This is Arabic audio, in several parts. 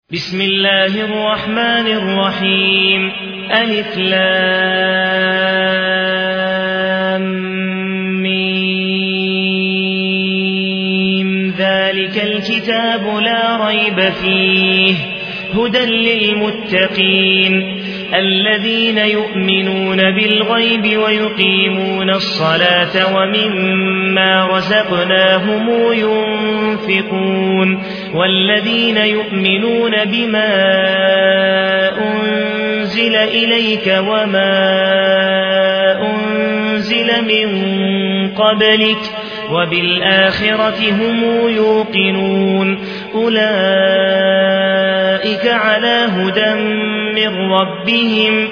بسم الله الرحمن الرحيم ألف لام ميم ذلك الكتاب لا ريب فيه هدى للمتقين الذين يؤمنون بالغيب ويقيمون الصلاة ومما رزقناهم ينفقون والذين يؤمنون بما أنزل إليك وما أنزل من قبلك وبالآخرة هم يوقنون أولئك على هدى من ربهم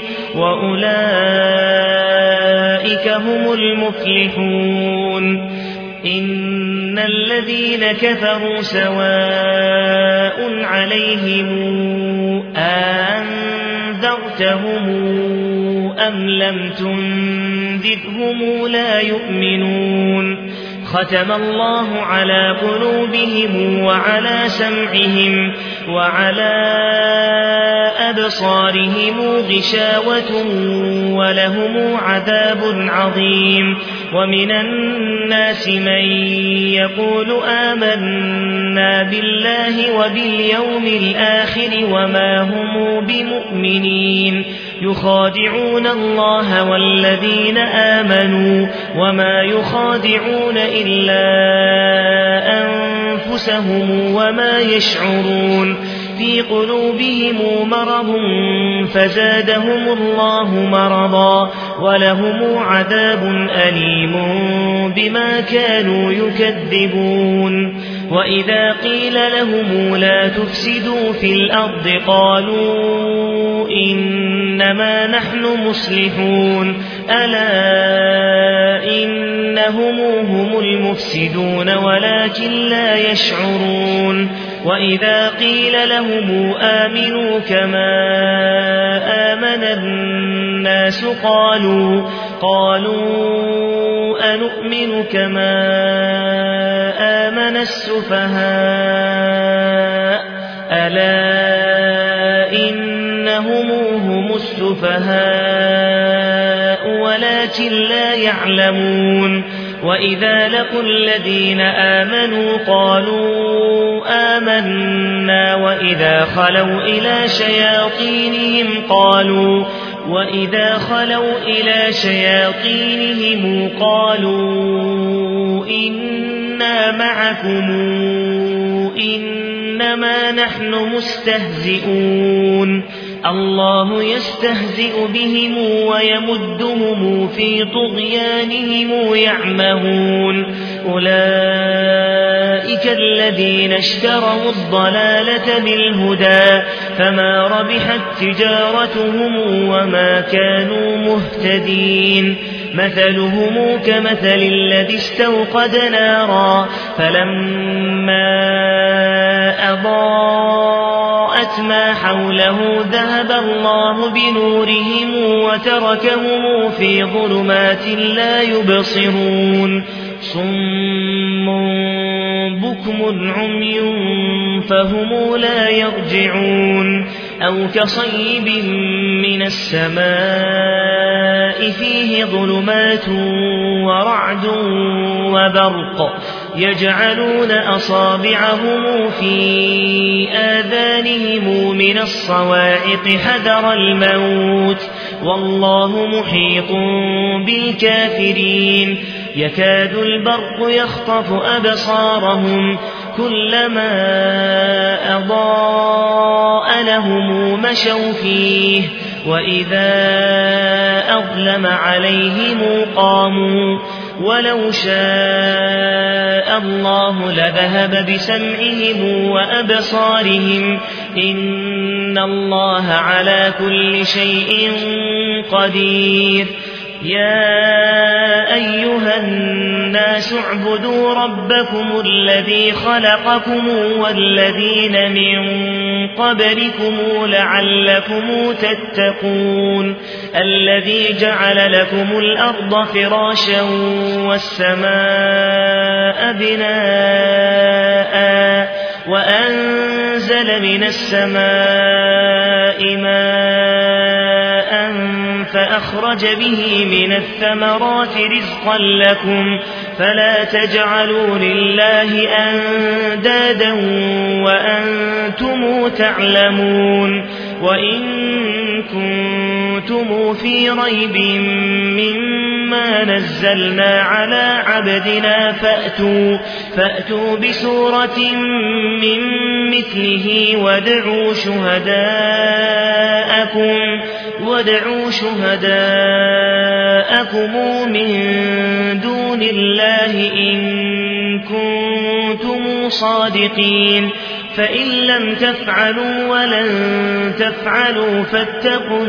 وأولئك هم المفلحون إن الذين كفروا سواء عليهم أنذرتهم أم لم تنذرهم لا يؤمنون ختم الله على قلوبهم وعلى سمعهم وعلى أبصارهم غشاوة ولهم عذاب عظيم ومن الناس من يقول آمنا بالله وباليوم الآخر وما هم بمؤمنين يخادعون الله والذين آمنوا وما يخادعون إلا أنفسهم وما يشعرون في قلوبهم مرض فزادهم الله مرضا ولهم عذاب أليم بما كانوا يكذبون وإذا قيل لهم لا تفسدوا في الأرض قالوا إنما نحن مصلحون ألا إنهم هم المفسدون ولكن لا يشعرون وإذا قيل لهم آمنوا كما آمن الناس قالوا أنؤمن كما آمن السفهاء ألا إنهم هم السفهاء ولكن لا يعلمون وإذا لقوا الذين آمنوا قالوا آمنا وإذا خلوا إلى شياطينهم قالوا إنا معكم إنما نحن مستهزئون الله يستهزئ بهم ويمدهم في طغيانهم يعمهون أولئك الذين اشتروا الضلالة بالهدى فما ربحت تجارتهم وما كانوا مهتدين مثلهم كمثل الذي استوقد نارا فلما أضاءت ما حوله ذهب الله بنورهم وتركهم في ظلمات لا يبصرون صم بكم عمي فهم لا يرجعون أو كصيب من السماء فيه ظلمات ورعد وبرق يجعلون أصابعهم في آذانهم من الصواعق حذر الموت والله محيط بالكافرين يكاد البرق يخطف أبصارهم كلما أضاء لهم مشوا فيه وإذا أظلم عليهم قاموا ولو شاء الله لذهب بسمعهم وأبصارهم إن الله على كل شيء قدير يا أيها الناس اعبدوا ربكم الذي خلقكم والذين من قبلكم لعلكم تتقون الذي جعل لكم الأرض فراشا والسماء بناء وأنزل من السماء ماء فأخرج به من الثمرات رزقا لكم فلا تجعلوا لله أندادا وأنتم تعلمون وإن كنتم في ريب مما نزلنا على عبدنا فأتوا بسورة من مثله وادعوا شهداءكم من دون الله إن كنتم صادقين فإن لم تفعلوا ولن تفعلوا فاتقوا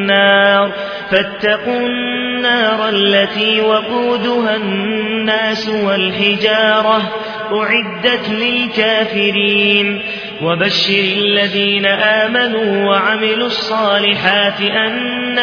النار التي وقودها الناس والحجارة أعدت للكافرين وبشر الذين آمنوا وعملوا الصالحات أن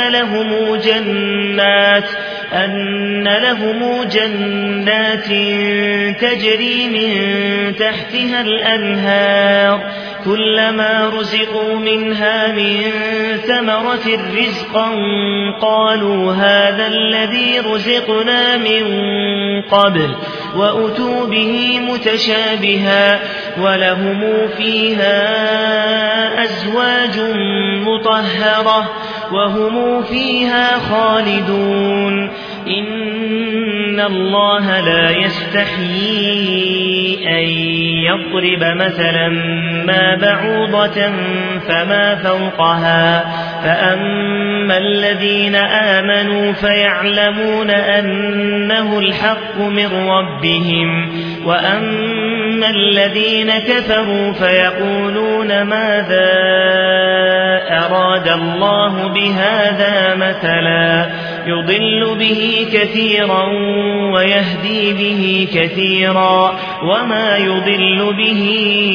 لهم جنات تجري من تحتها الأنهار كلما رزقوا منها من ثمرة رزقا قالوا هذا الذي رزقنا من قبل وأتوا به متشابها ولهم فيها أزواج مطهرة وهم فيها خالدون إن الله لا يستحيي أن يضرب مثلا ما بعوضة فما فوقها فأما الذين آمنوا فيعلمون أنه الحق من ربهم وأما الذين كفروا فيقولون ماذا أراد الله بهذا مثلا يضل به كثيرا ويهدي به كثيرا وما يضل به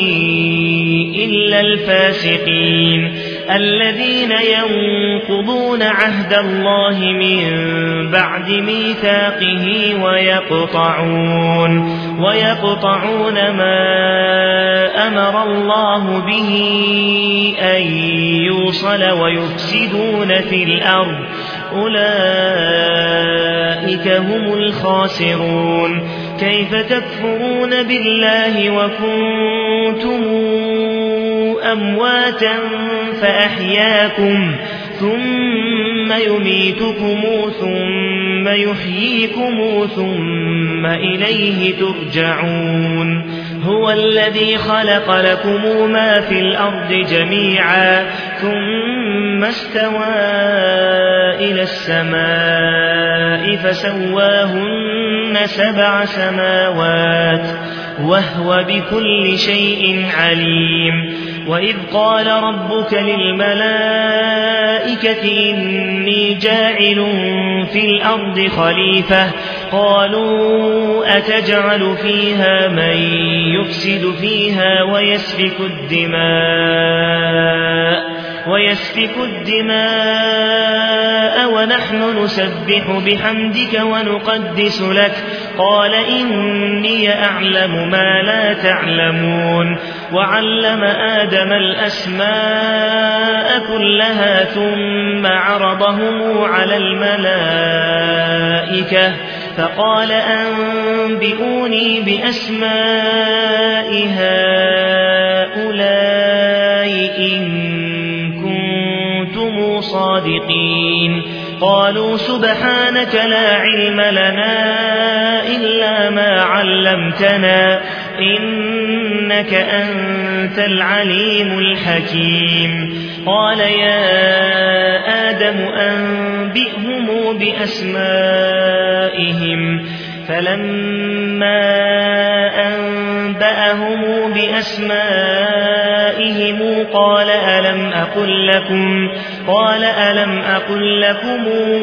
إلا الفاسقين الذين ينقضون عهد الله من بعد ميثاقه ويقطعون ما أمر الله به أن يوصل ويفسدون في الأرض أولئك هم الخاسرون كيف تكفرون بالله وكنتم أمواتا فأحياكم ثم يميتكم ثم يحييكم ثم إليه ترجعون هو الذي خلق لكم ما في الأرض جميعا ثم استوى إلى السماء فسواهن 7 سماوات وهو بكل شيء عليم وإذ قال ربك للملائكة إني جاعل في الأرض خليفة قالوا أتجعل فيها من يفسد فيها ويسفك الدماء ونحن نسبح بحمدك ونقدس لك قال إني أعلم ما لا تعلمون وعلم آدم الأسماء كلها ثم عرضهم على الملائكة فقال أنبئوني بأسماء هؤلاء إن كنتم صادقين قالوا سبحانك لا علم لنا إلا ما علمتنا إنك أنت العليم الحكيم قال يا آدم أنبئهم بأسمائهم فلما أنبأهم بأسمائهم قال ألم أقل لكم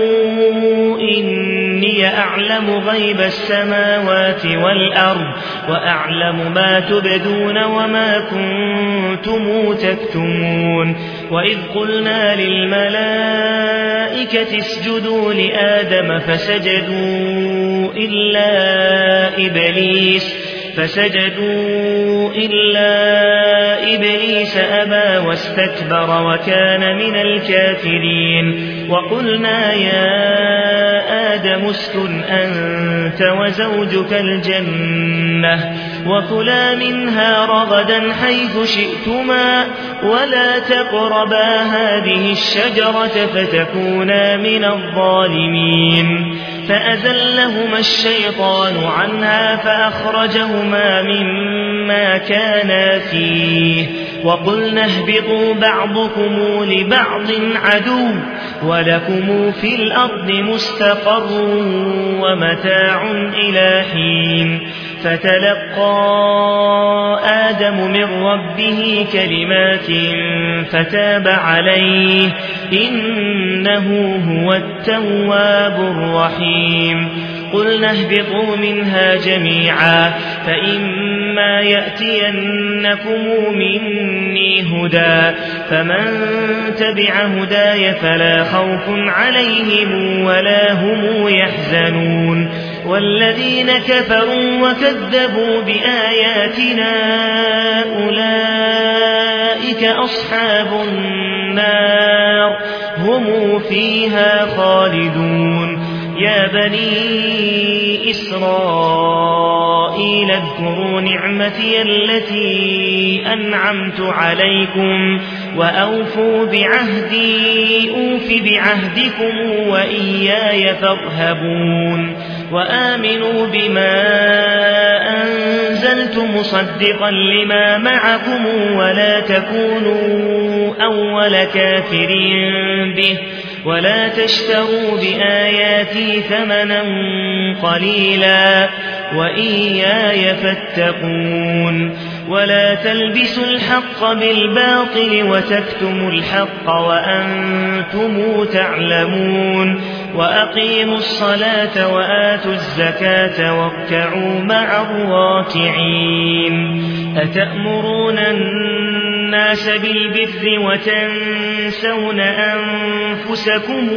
إني أعلم غيب السماوات والأرض وأعلم ما تبدون وما كنتم تكتمون وإذ قلنا للملائكة اسجدوا لآدم فسجدوا فسجدوا إلا إبليس أبى واستكبر وكان من الكافرين وقلنا يا آدم اسكن أنت وزوجك الجنة وكلا منها رغدا حيث شئتما ولا تقربا هذه الشجرة فتكونا من الظالمين فأزلهما الشيطان عنها فأخرجهما مما كانا فيه وقلنا اهبطوا بعضكم لبعض عدو ولكم في الأرض مستقر ومتاع إلى حين فتلقى آدم من ربه كلمات فتاب عليه إنه هو التواب الرحيم قلنا اهبطوا منها جميعا فإما يأتينكم مني هدى فمن تبع هداي فلا خوف عليهم ولا هم يحزنون والذين كفروا وكذبوا بآياتنا أولئك أصحاب النار هم فيها خالدون يا بني إسرائيل اذكروا نعمتي التي أنعمت عليكم وأوفوا بعهدي أوف بعهدكم وإياي فارهبون وآمنوا بما أنزلت مصدقا لما معكم ولا تكونوا أول كافر به ولا تشتروا بآياتي ثمنا قليلا وإياي فاتقون ولا تلبسوا الحق بالباطل وتكتموا الحق وأنتم تعلمون وأقيموا الصلاة وآتوا الزكاة واركعوا مع الراكعين أتأمرون الناس بالبر وتنسون أنفسكم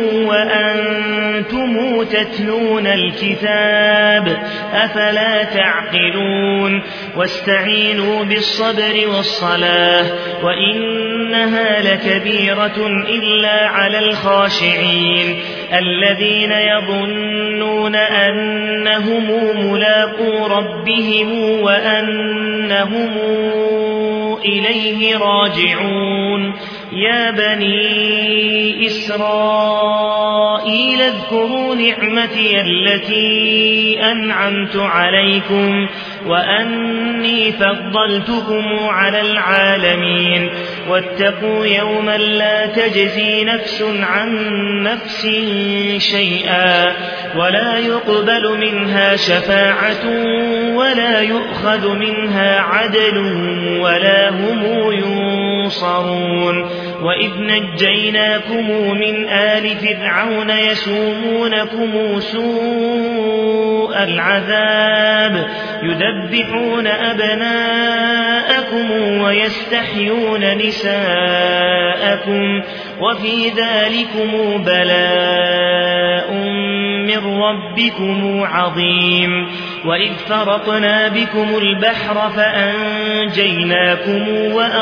وأنتم تتلون الكتاب أفلا تعقلون واستعينوا بالصبر والصلاة وإنها لكبيرة إلا على الخاشعين الذين يظنون أنهم ملاقو ربهم وأنهم إليه راجعون يا بني إسرائيل اذكروا نعمتي التي أنعمت عليكم وأني فضلتكم على العالمين واتقوا يوما لا تجزي نفس عن نفس شيئا ولا يقبل منها شفاعة ولا يؤخذ منها عدل ولا هم ينصرون وإذ نجيناكم من آل فرعون يسومونكم سوء العذاب يذبحون أبناءكم ويستحيون نساءكم وفي ذلكم بلاء من ربكم عظيم وإذ فرقنا بكم البحر فأنجيناكم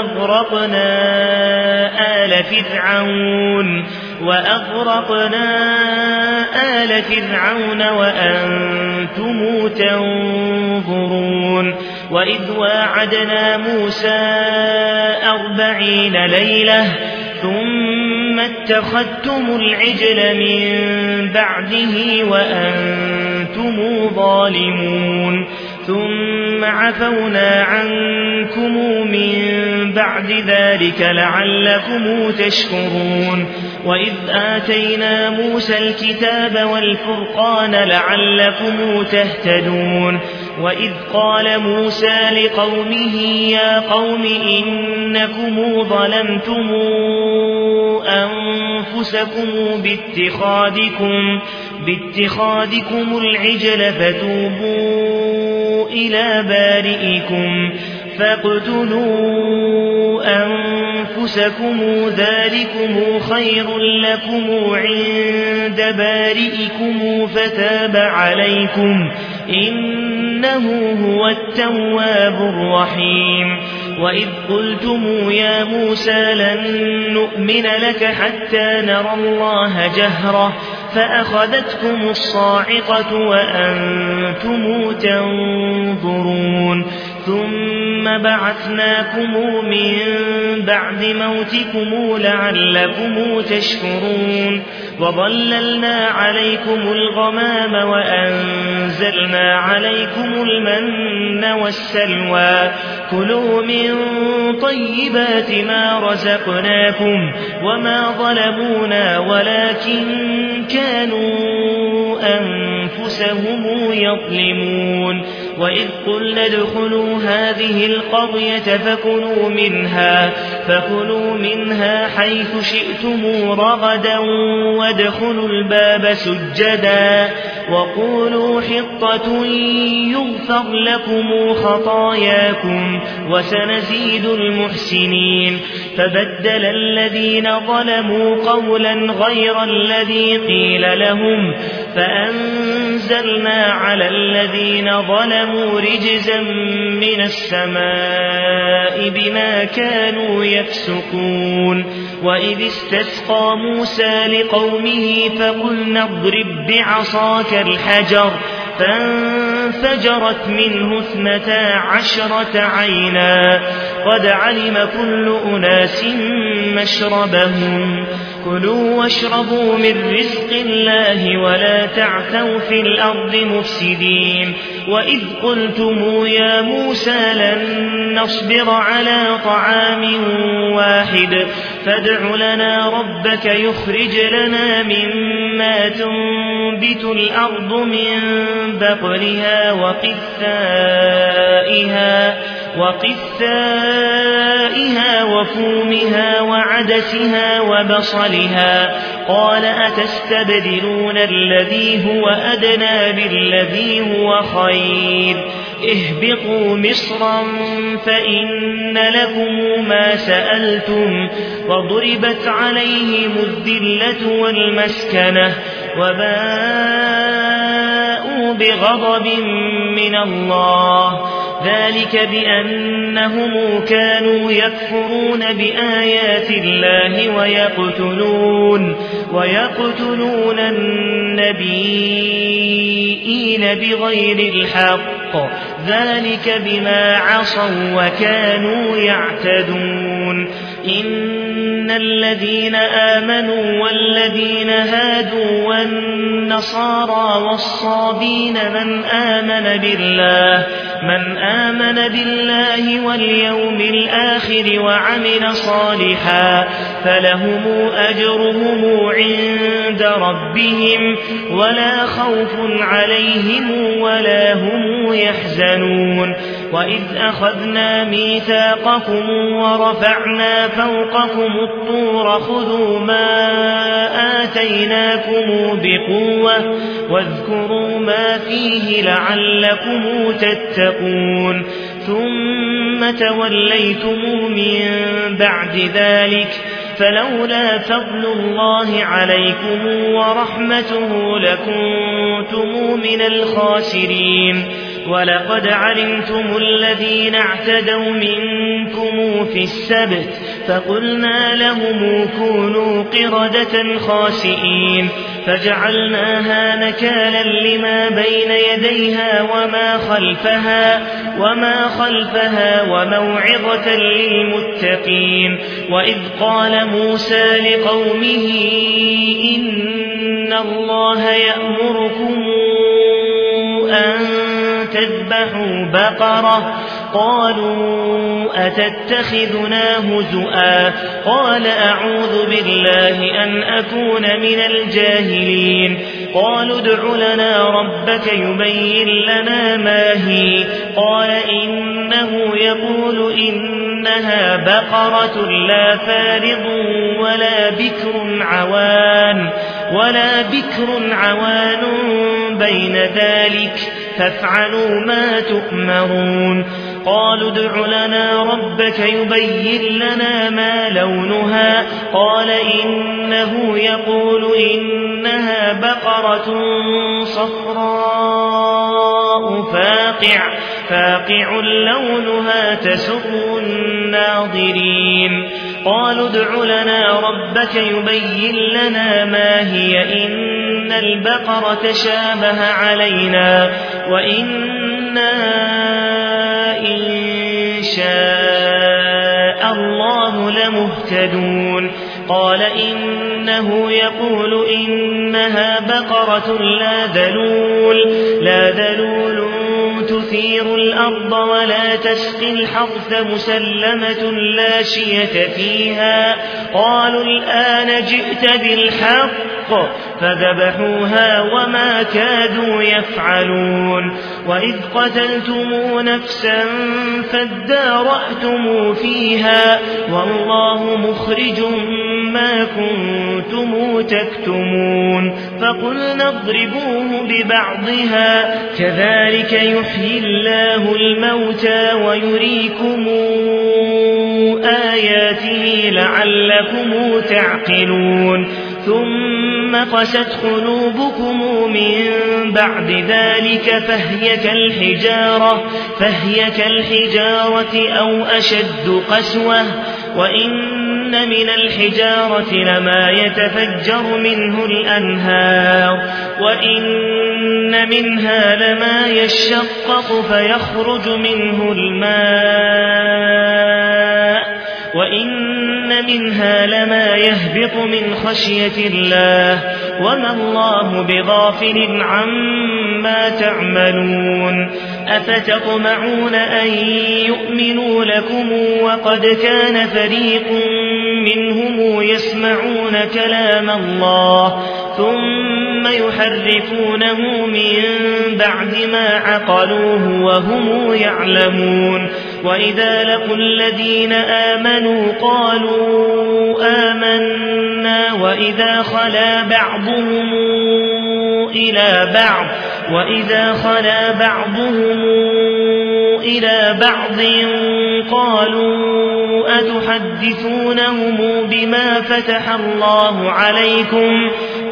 وأغرقنا آل فرعون وأنتم تنظرون وإذ واعدنا موسى 40 ليلة ثم اتخذتم العجل من بعده وأنتم ظالمون ثم عفونا عنكم من بعد ذلك لعلكم تشكرون وإذ آتينا موسى الكتاب والفرقان لعلكم تهتدون وإذ قال موسى لقومه يا قوم إنكم ظلمتم أنفسكم باتخاذكم العجل فتوبوا إلى بارئكم فاقتلوا أنفسكم ذلكم خير لكم عند بارئكم فتاب عليكم إنه إنه هو التواب الرحيم وإذ قلتم يا موسى لن نؤمن لك حتى نرى الله جهرة فأخذتكم الصاعقة وأنتم تنظرون ثم بعثناكم من بعد موتكم لعلكم تشكرون وظللنا عليكم الغمام وأنزلنا عليكم المن والسلوى كلوا من طيبات ما رزقناكم وما ظلمونا ولكن كانوا أنفسهم يظلمون وإذ قلنا ادخلوا هذه القرية فكلوا منها حيث شئتم رغدا وادخلوا الباب سجدا وقولوا حطة يغفر لكم خطاياكم وسنزيد المحسنين فبدل الذين ظلموا قولا غير الذي قيل لهم فأنزلنا على الذين ظلموا رجزا من السماء بما كانوا يفسقون وإذ استسقى موسى لقومه فقلنا اضرب بعصاك الحجر فانفجرت منه 12 عينا قد علم كل أناس مشربهم كلوا واشربوا من رزق الله ولا تعثوا في الأرض مفسدين وإذ قلتم يا موسى لن نصبر على طعام واحد فادع لنا ربك يخرج لنا مما تنبت الأرض من بقلها وقثائها وفومها وعدسها وبصلها قال أتستبدلون الذي هو أدنى بالذي هو خير اهبطوا مصرا فإن لكم ما سألتم وضربت عليهم الذلة والمسكنة وباءوا بغضب من الله ذلك بأنهم كانوا يكفرون بآيات الله ويقتلون النبيين بغير الحق ذلك بما عصوا وكانوا يعتدون إن الذين آمنوا والذين هادوا والنصارى والصابين من آمن بالله واليوم الآخر وعمل صالحا فلهم أجرهم عند ربهم ولا خوف عليهم ولا هم يحزنون وإذ أخذنا ميثاقكم ورفعنا فوقكم الطور خذوا ما آتيناكم بقوة واذكروا ما فيه لعلكم تتقون ثم توليتم من بعد ذلك فلولا فضل الله عليكم ورحمته لكنتم من الخاسرين ولقد علمتم الذين اعتدوا منكم في السبت فقلنا لهم كونوا قردة خاسئين فجعلناها نكالا لما بين يديها وما خلفها وموعظة للمتقين وإذ قال موسى لقومه إن الله يأمركم أن تذبحوا بقرة قالوا أتتخذنا هزؤا قال أعوذ بالله أن أكون من الجاهلين قالوا ادع لنا ربك يبين لنا ما هي قال إنه يقول إنها بقرة لا فارض ولا بكر عوان بين ذلك فافعلوا ما تؤمرون قالوا ادع لنا ربك يبين لنا ما لونها قال إنه يقول إنها بقرة صفراء فاقع لونها تسر الناظرين قالوا ادع لنا ربك يبين لنا ما هي إن البقرة تشابه علينا وإنا إن شاء الله لمهتدون قال إنه يقول إنها بقرة لا ذلول تثير الأرض ولا تسقي الحرث مسلمة لا شية فيها قالوا الآن جئت بالحق فذبحوها وما كادوا يفعلون وإذ قتلتم نفسا فادارأتم فيها والله مخرج ما كنتم تكتمون فقلنا اضربوه ببعضها كذلك يحيي الله الموتى ويريكم آياته لعلكم تعقلون ثم قست قلوبكم من بعد ذلك فهي كالحجارة أو أشد قسوة وإن من الحجارة لما يتفجر منه الأنهار وإن منها لما يشقق فيخرج منه الماء وإن منها لما يهبط من خشية الله وما الله بغافل عما تعملون أفتطمعون أن يؤمنوا لكم وقد كان فريق منهم يسمعون كلام الله ثم يحرفونه من بعد ما عقلوه وهم يعلمون وإذا لقوا الذين آمنوا قالوا آمنا وإذا خلا بعضهم إلى بعض قالوا أتحدثونهم بما فتح الله عليكم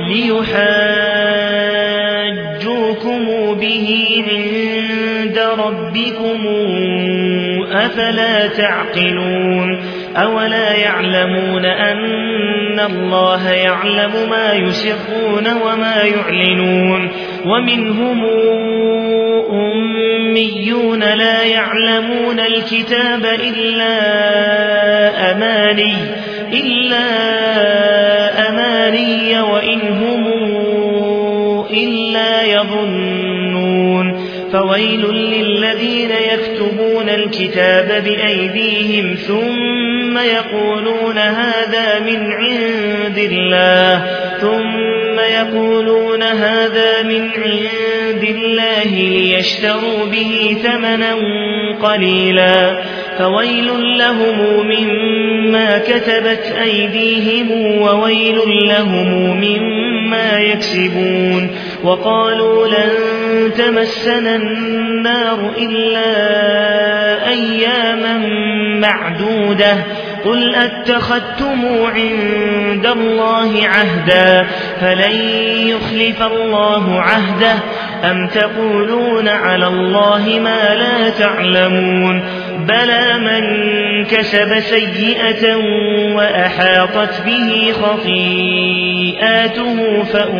ليحاجوكم به عند ربكم أفلا تعقلون أولا يعلمون أن الله يعلم ما يسرون وما يعلنون ومنهم أميون لا يعلمون الكتاب إلا أماني وإن هم إلا يظنون فويل للذين يكتبون الكتاب بأيديهم ثم يقولون هذا من عند الله ليشتروا به ثمنا قليلا فويل لهم مما كتبت أيديهم وويل لهم مما يكسبون وقالوا لن تمسنا النار إلا أياما معدودة قل أتخذتم عند الله عهدا فلن يخلف الله عهده أم تقولون على الله ما لا تعلمون بلى من كسب سيئة وأحاطت به خطيئاته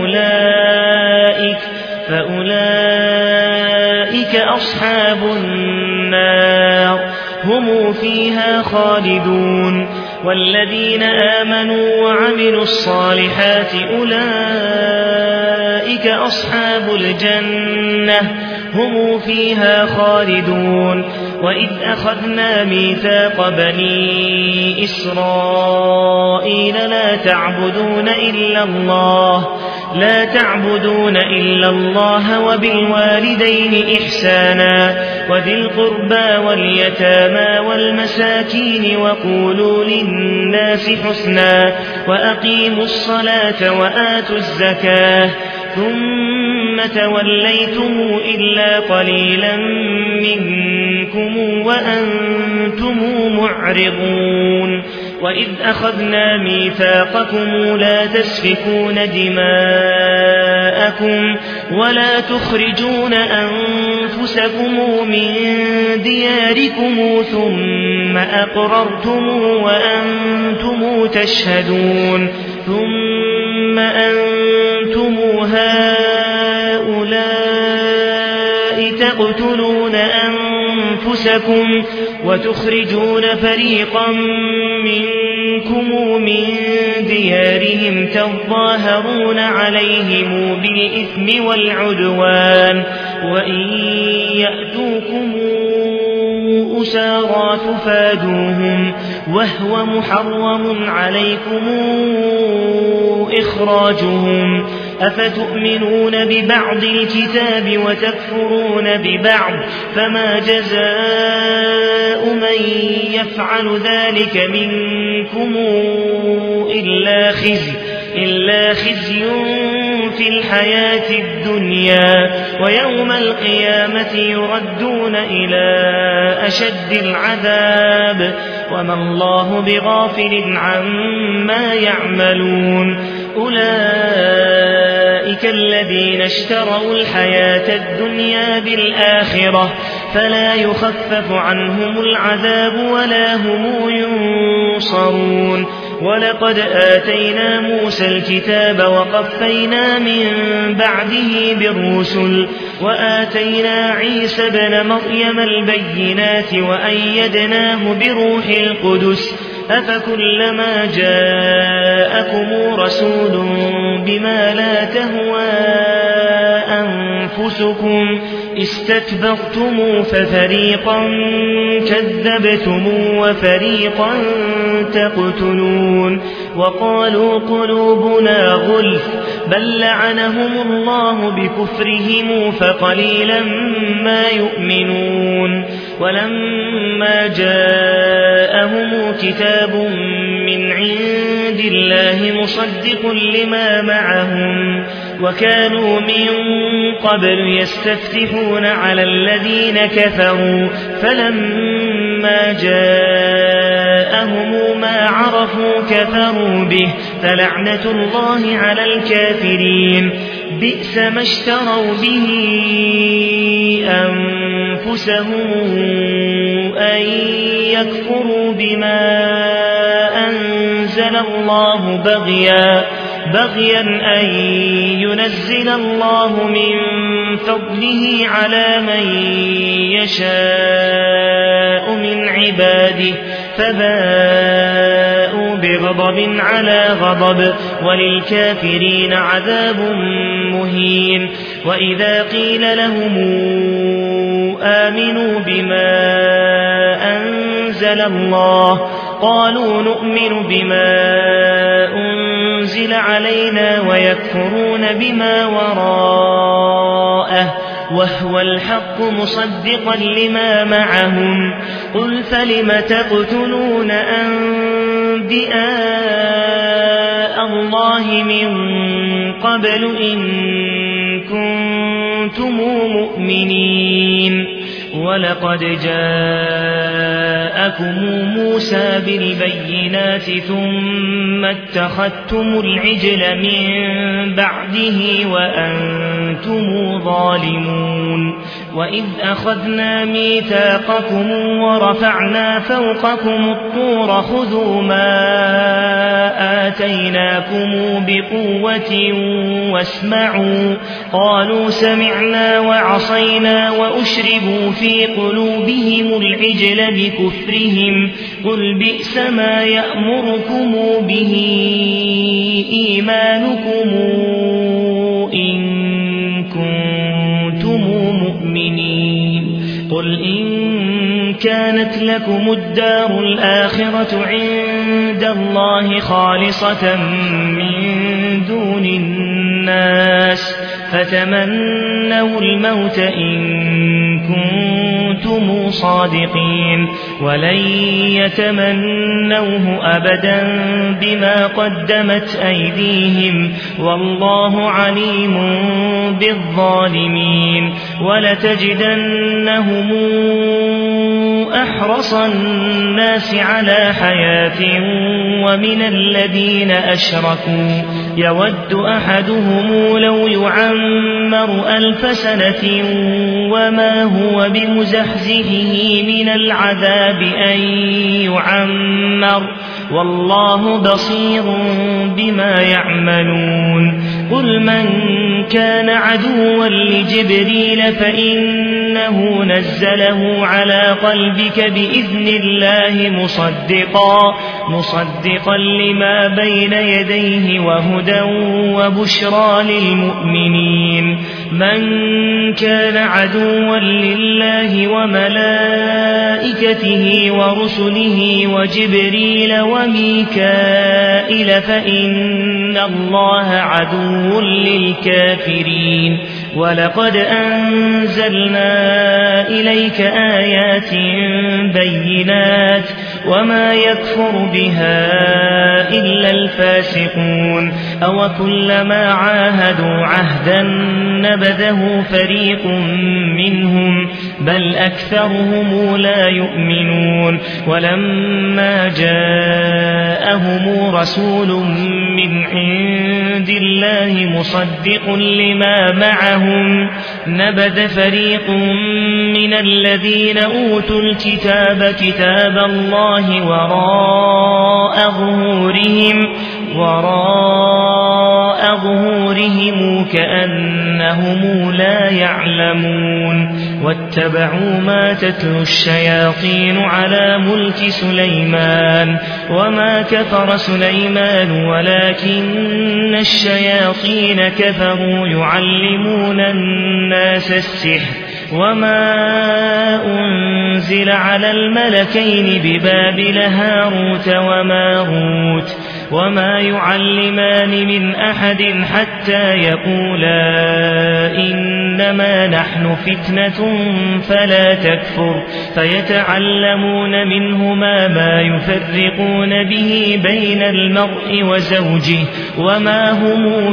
فأولئك أصحاب النار هم فيها خالدون والذين آمنوا وعملوا الصالحات أولئك أصحاب الجنة هم فيها خالدون وإذ أخذنا ميثاق بني إسرائيل لا تعبدون إلا الله وبالوالدين إحسانا وذي القربى واليتامى والمساكين وقولوا للناس حسنا وأقيموا الصلاة وآتوا الزكاة ثم توليتم إلا قليلا منكم وأنتم معرضون وإذ أخذنا ميثاقكم لا تسفكون دماءكم ولا تخرجون أنفسكم أنفسكم من دياركم ثم أقررتم وأنتم تشهدون ثم أنتم هؤلاء تقتلون أنفسكم وتخرجون فريقا منكم من ديارهم تظاهرون عليهم بالإثم والعدوان وإن يأتوكم أسارى تفادوهم وهو محرم عليكم إخراجهم أفتؤمنون ببعض الكتاب وتكفرون ببعض فما جزاء من يفعل ذلك منكم إلا خزي في الحياة الدنيا ويوم القيامة يردون إلى أشد العذاب وما الله بغافل عما يعملون أولئك الذين اشتروا الحياة الدنيا بالآخرة فلا يخفف عنهم العذاب ولا هم ينصرون ولقد آتينا موسى الكتاب وقفينا من بعده بالرسل وآتينا عيسى ابن مريم البينات وأيدناه بروح القدس أفكلما جاءكم رسول بما لا تهوى أنفسكم استكبرتم ففريقا كذبتم وفريقا تقتلون وقالوا قلوبنا غلف بل لعنهم الله بكفرهم فقليلا ما يؤمنون ولما جاءهم كتاب من عند الله مصدق لما معهم وكانوا من قبل يستفتحون على الذين كفروا فلما جاءهم ما عرفوا كفروا به فلعنة الله على الكافرين بئس ما اشتروا به أنفسهم أن يكفروا بما أنزل الله بغيا أن ينزل الله من فضله على من يشاء من عباده فباءوا بغضب على غضب وللكافرين عذاب مهين وإذا قيل لهم آمنوا بما أنزل الله قالوا نؤمن بما أنزل علينا ويكفرون بما وراءه وهو الحق مصدقا لما معهم قل فلم تقتلون أنبياء الله من قبل إن كنتم مؤمنين ولقد جاءكم موسى بالبينات ثم اتخذتم العجل من بعده وأنتم ظالمون وإذ أخذنا ميثاقكم ورفعنا فوقكم الطور خذوا ما آتيناكم بقوة واسمعوا قالوا سمعنا وعصينا وأشربوا في قلوبهم العجل بكفرهم قل بئس ما يأمركم به إيمانكم إن كنتم مؤمنين قل إن كانت لكم الدار الآخرة عند الله خالصة من دون الناس فتمنوا الموت إن كنتم صادقين ولن يتمنوه أبدا بما قدمت أيديهم والله عليم بالظالمين ولتجدنهم أحرص الناس على حياة ومن الذين أشركوا يود أحدهم لو يعمر 1000 سنة وما هو بمزحزحه من العذاب أن يعمر والله بصير بما يعملون قل من كان عدوا لجبريل فإنه نزله على قلبك بإذن الله مصدقا لما بين يديه وهدى وبشرى للمؤمنين من كان عدوا لله وملائكته ورسله وجبريل وميكائيل فإن الله عدو للكافرين ولقد أنزلنا إليك آيات بينات وما يكفر بها إلا الفاسقون أو كلما عاهدوا عهدا نبذه فريق منهم بل أكثرهم لا يؤمنون ولما جاءهم رسول من عند الله مصدق لما معهم نبذ فريق من الذين أوتوا الكتاب كتاب الله وراء ظهورهم كأنهم لا يعلمون واتبعوا ما تتلو الشياطين على ملك سليمان وما كفر سليمان ولكن الشياطين كفروا يعلمون الناس السحر وما أنزل على الملكين ببابل هاروت وماروت وما يعلمان من أحد حتى يقولا إنما نحن فتنة فلا تكفر فيتعلمون منهما ما يفرقون به بين المرء وزوجه وما هم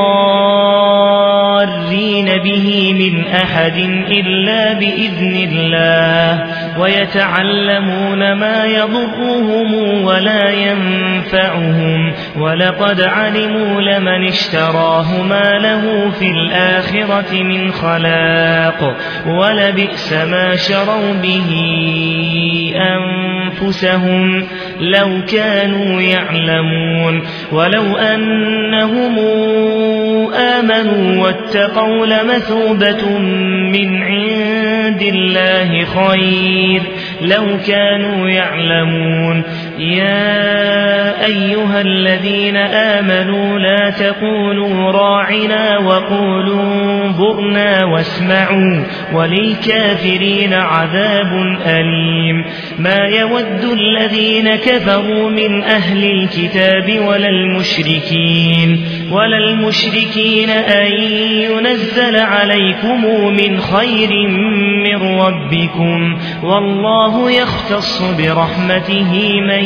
بضارين به من أحد إلا بإذن الله ويتعلمون ما يضرهم ولا ينفعهم ولقد علموا لمن اشتراه ما له في الآخرة من خلاق ولبئس ما شروا به أنفسهم لو كانوا يعلمون ولو أنهم آمنوا واتقوا لمثوبة من عند الله خير لو كانوا يعلمون يا أيها الذين آمنوا لا تقولوا راعنا وقولوا انظرنا واسمعوا وللكافرين عذاب أليم ما يود الذين كفروا من أهل الكتاب ولا المشركين أن ينزل عليكم من خير من ربكم والله يختص برحمته من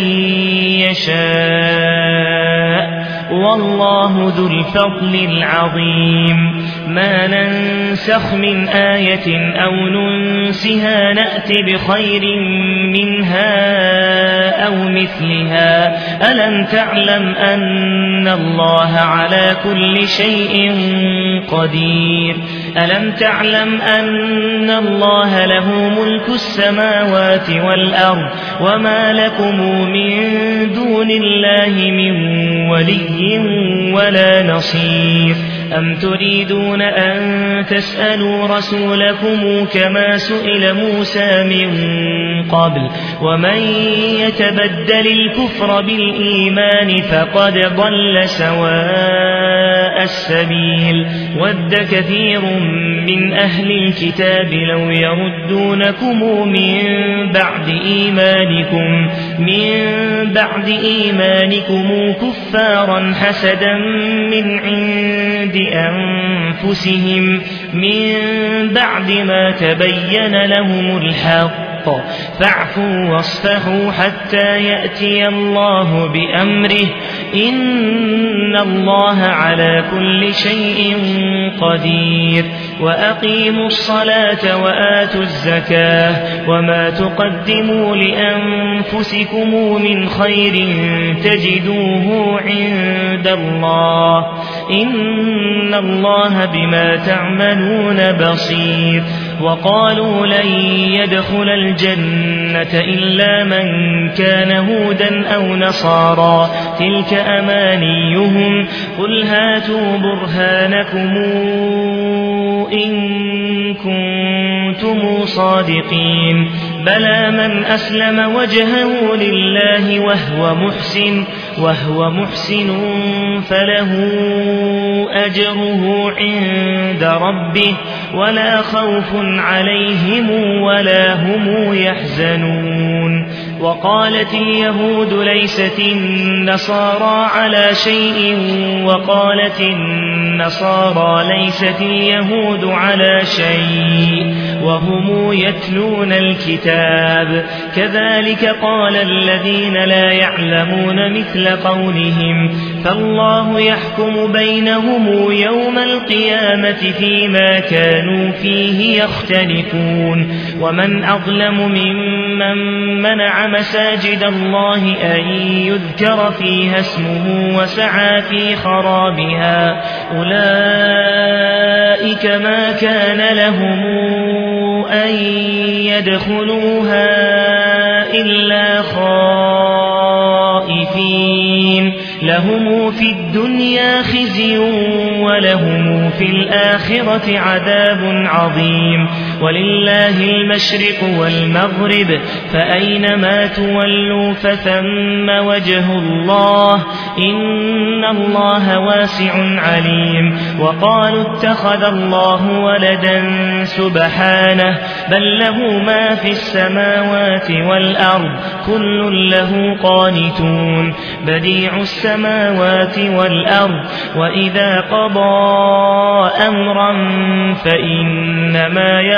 يشاء والله ذو الفضل العظيم ما ننسخ من آية أو ننسها نأت بخير منها أو مثلها ألم تعلم أن الله على كل شيء قدير ألم تعلم أن الله له ملك السماوات والأرض وما لكم من دون الله من ولي ولا نصير أم تريدون أن تسألوا رسولكم كما سئل موسى من قبل ومن يتبدل الكفر بالإيمان فقد ضل سواء السبيل ود كثير من أهل الكتاب لو يردونكم من بعد إيمانكم كفارا حسدا من عند أنفسهم من بعد ما تبين لهم الحق بالحق فاعفوا واصفحوا حتى يأتي الله بأمره إن الله على كل شيء قدير وأقيموا الصلاة وآتوا الزكاة وما تقدموا لأنفسكم من خير تجدوه عند الله إن الله بما تعملون بصير وقالوا لن يدخل الجنة إلا من كان هودا أو نصارى تلك أمانيهم قل هاتوا برهانكم إن كنتم صادقين بلى من أسلم وجهه لله وهو محسن فله أجره عند ربه ولا خوف عليهم ولا هم يحزنون وقالت اليهود ليست النصارى على شيء وقالت النصارى ليست اليهود على شيء وهم يتلون الكتاب كذلك قال الذين لا يعلمون مثل قولهم فالله يحكم بينهم يوم القيامة فيما كانوا فيه يختلفون ومن أظلم ممن منع مساجد الله أن يذكر فيها اسمه وسعى في خرابها أولئك ما كان لهم أن يدخلوها إلا خائفين لهم في الدنيا خزي ولهم في الآخرة عذاب عظيم ولله المشرق والمغرب فأينما تولوا فثم وجه الله إن الله واسع عليم وقالوا اتخذ الله ولدا سبحانه بل له ما في السماوات والأرض كل له قانتون بديع السماوات والأرض وإذا قضى أمرا فإنما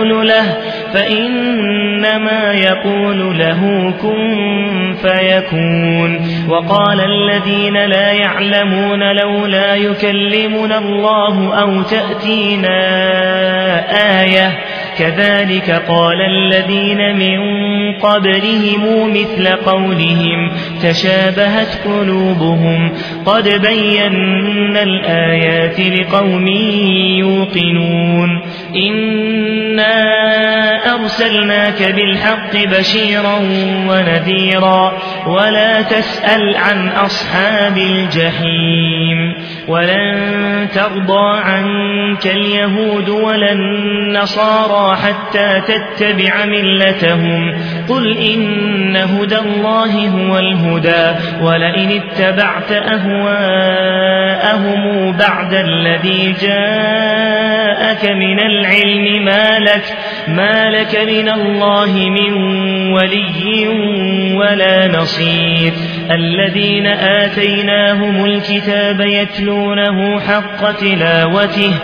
يقول له كن فيكون وقال الذين لا يعلمون لولا يكلمنا الله أو تأتينا آية كذلك قال الذين من قبلهم مثل قولهم تشابهت قلوبهم قد بينا الآيات لقوم يوقنون إنا أرسلناك بالحق بشيرا ونذيرا ولا تسأل عن أصحاب الجحيم ولن ترضى عنك اليهود ولا النصارى حتى تتبع ملتهم قل إن هدى الله هو الهدى ولئن اتبعت أهواءهم بعد الذي جاءك من العلم ما لك من الله من ولي ولا نصير الذين آتيناهم الكتاب يتلونه حق تلاوته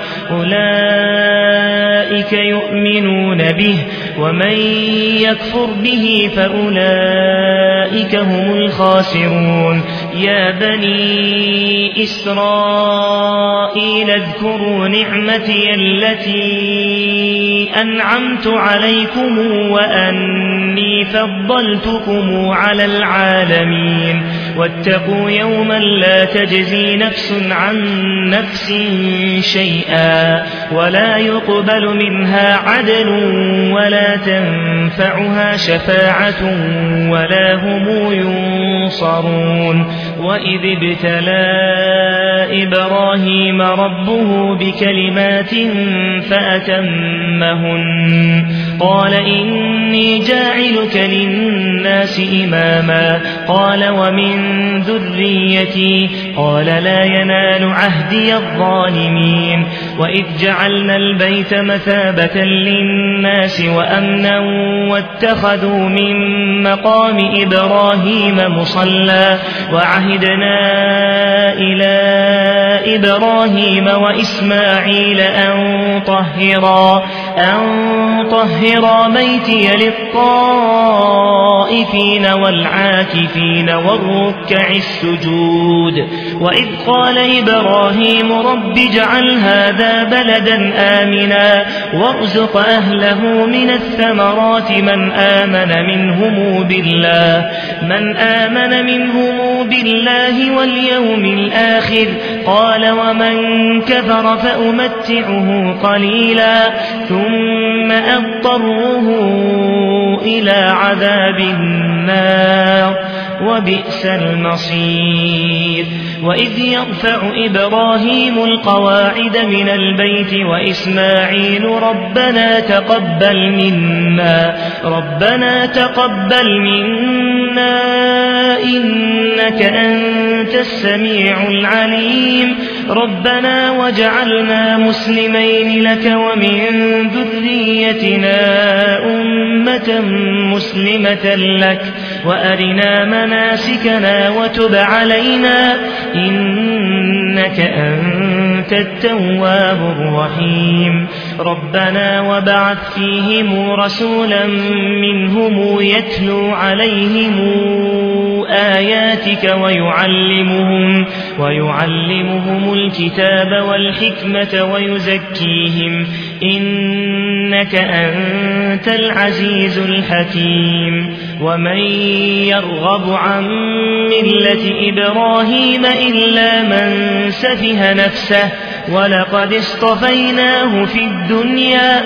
أولئك يؤمنون به ومن يكفر به فأولئك هم الخاسرون يا بني إسرائيل اذكروا نعمتي التي أنعمت عليكم وأني فضلتكم على العالمين واتقوا يوما لا تجزي نفس عن نفس شيئا ولا يقبل منها عدل ولا تنفعها شفاعة ولا هم ينصرون وإذ ابتلى إبراهيم ربه بكلمات فأتمهن قال إني جاعلك للناس إماما قال ومن ذريتي قال لا ينال عهدي الظالمين وإذ جعلنا البيت مثابة للناس وأمنا واتخذوا من مقام إبراهيم مصلى وعهدنا إلى إبراهيم وإسماعيل أن طهرا بيتي للطائفين والعاكفين والركع السجود. وإذ قال إبراهيم رب اجعل هذا بلدا آمنا وارزق أهله من الثمرات من آمن منهم بالله واليوم الآخر قال ومن كفر فأمتعه قليلا ثم أضطره إلى عذاب النار وبئس المصير. وإذ يرفع إبراهيم القواعد من البيت وإسماعيل ربنا تقبل منا إنك أنت السميع العليم ربنا وجعلنا مسلمين لك ومن ذريتنا أمة مسلمة لك وأرنا مناسكنا وتب علينا إنك أنت التواب الرحيم ربنا وبعث فيهم رسولا منهم يتلو عليهم آياتك ويعلمهم الكتاب والحكمة ويزكيهم إنك أنت العزيز الحكيم. ومن يرغب عن ملة إبراهيم إلا من سفه نفسه ولقد اصطفيناه في الدنيا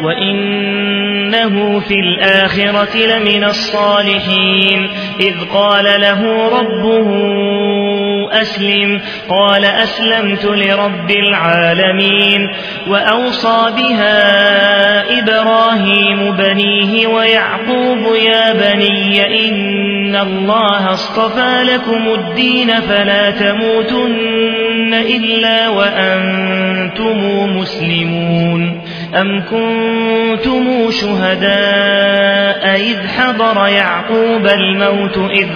وإنه في الآخرة لمن الصالحين. إذ قال له ربه أسلم قال أسلمت لرب العالمين. وأوصى بها إبراهيم بنيه ويعقوب يا بني إن الله اصطفى لكم الدين فلا تموتن إلا وأنتم مسلمون. أم كنتم شهداء إذ حضر يعقوب الموت إذ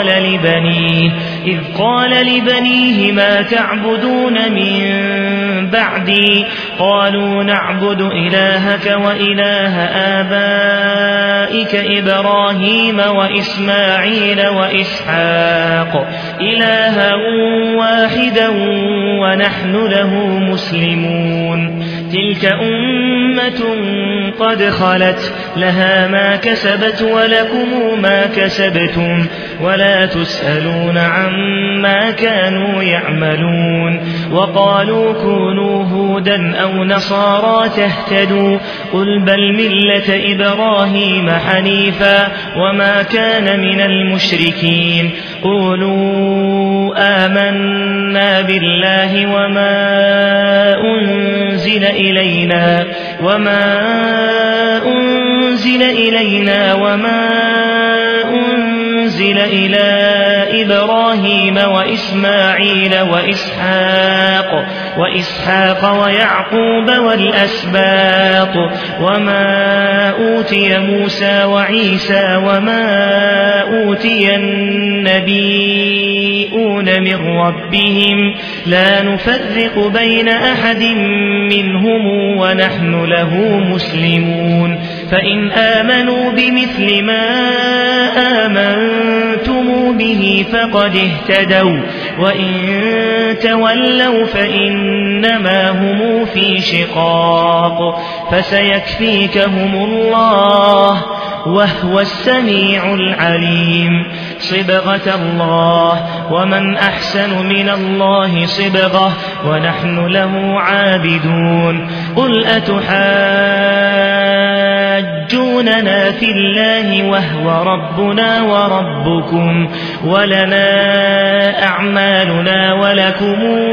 قال لبنيه ما تعبدون من بعدي قالوا نعبد إلهك وإله آبائك إبراهيم وإسماعيل وإسحاق إلها واحدا ونحن له مسلمون. تلك أمة قد خلت لها ما كسبت ولكم ما كسبتم ولا تسألون عما كانوا يعملون. وقالوا كونوا هودا أو نصارى تهتدوا قل بل ملة إبراهيم حنيفا وما كان من المشركين. قولوا آمنا بالله وما أنزل إلينا وما أنزل إلى إبراهيم وإسماعيل وإسحاق ويعقوب والأسباط وما أوتي موسى وعيسى وما أوتي النبيون من ربهم لا نفرق بين أحد منهم ونحن له مسلمون. فإن آمنوا بمثل ما آمنتم به فقد اهتدوا وإن تولوا فإنما هم في شقاق فسيكفيكهم الله وهو السميع العليم. صبغة الله ومن أحسن من الله صبغة ونحن له عابدون. قل أتحاجوننا في الله وهو ربنا وربكم ولنا أعمالنا ولكم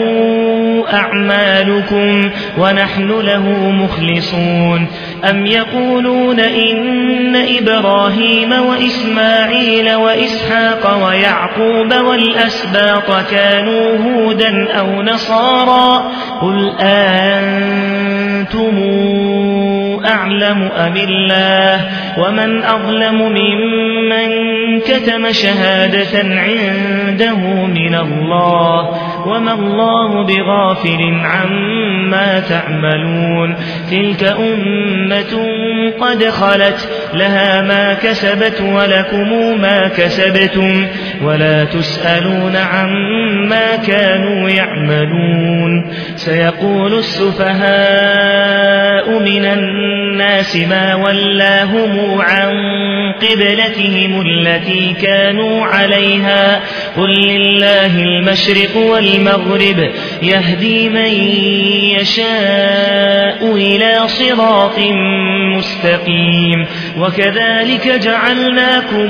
أعمالكم ونحن له مخلصون. أم يقولون إن إبراهيم وإسماعيل وإسحاق ويعقوب والأسباط كانوا هودا أو نصارى قل أنتم أعلم أم الله ومن أظلم ممن كتم شهادة عنده من الله وما الله بغافل عما تعملون تلك أمة قد خلت لها ما كسبت ولكم ما كسبتم ولا تسألون عما كانوا يعملون سيقول السفهاء من الناس ما ولاهم عن قبلتهم التي كانوا عليها قل لله المشرق والمغرب يهدي من يشاء إلى صراط مستقيم وكذلك جعلناكم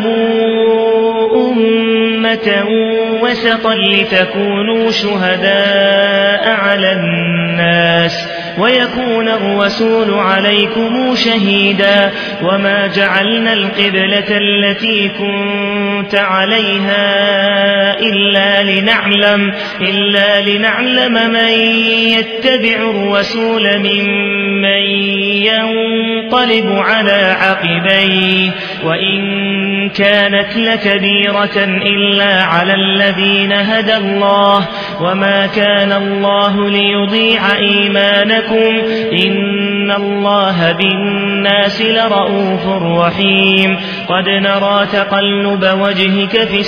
أمة وسطا لتكونوا شهداء على الناس ويكون الرسول عليكم شهيدا وما جعلنا القبلة التي كنت عليها إلا لنعلم من يتبع الرسول ممن ينقلب على عقبيه وإن كانت لكبيرة إلا على الذين هدى الله وما كان الله ليضيع إيمانكم إن الله بالناس لرءوف رحيم قد نرى تقلب وجهك في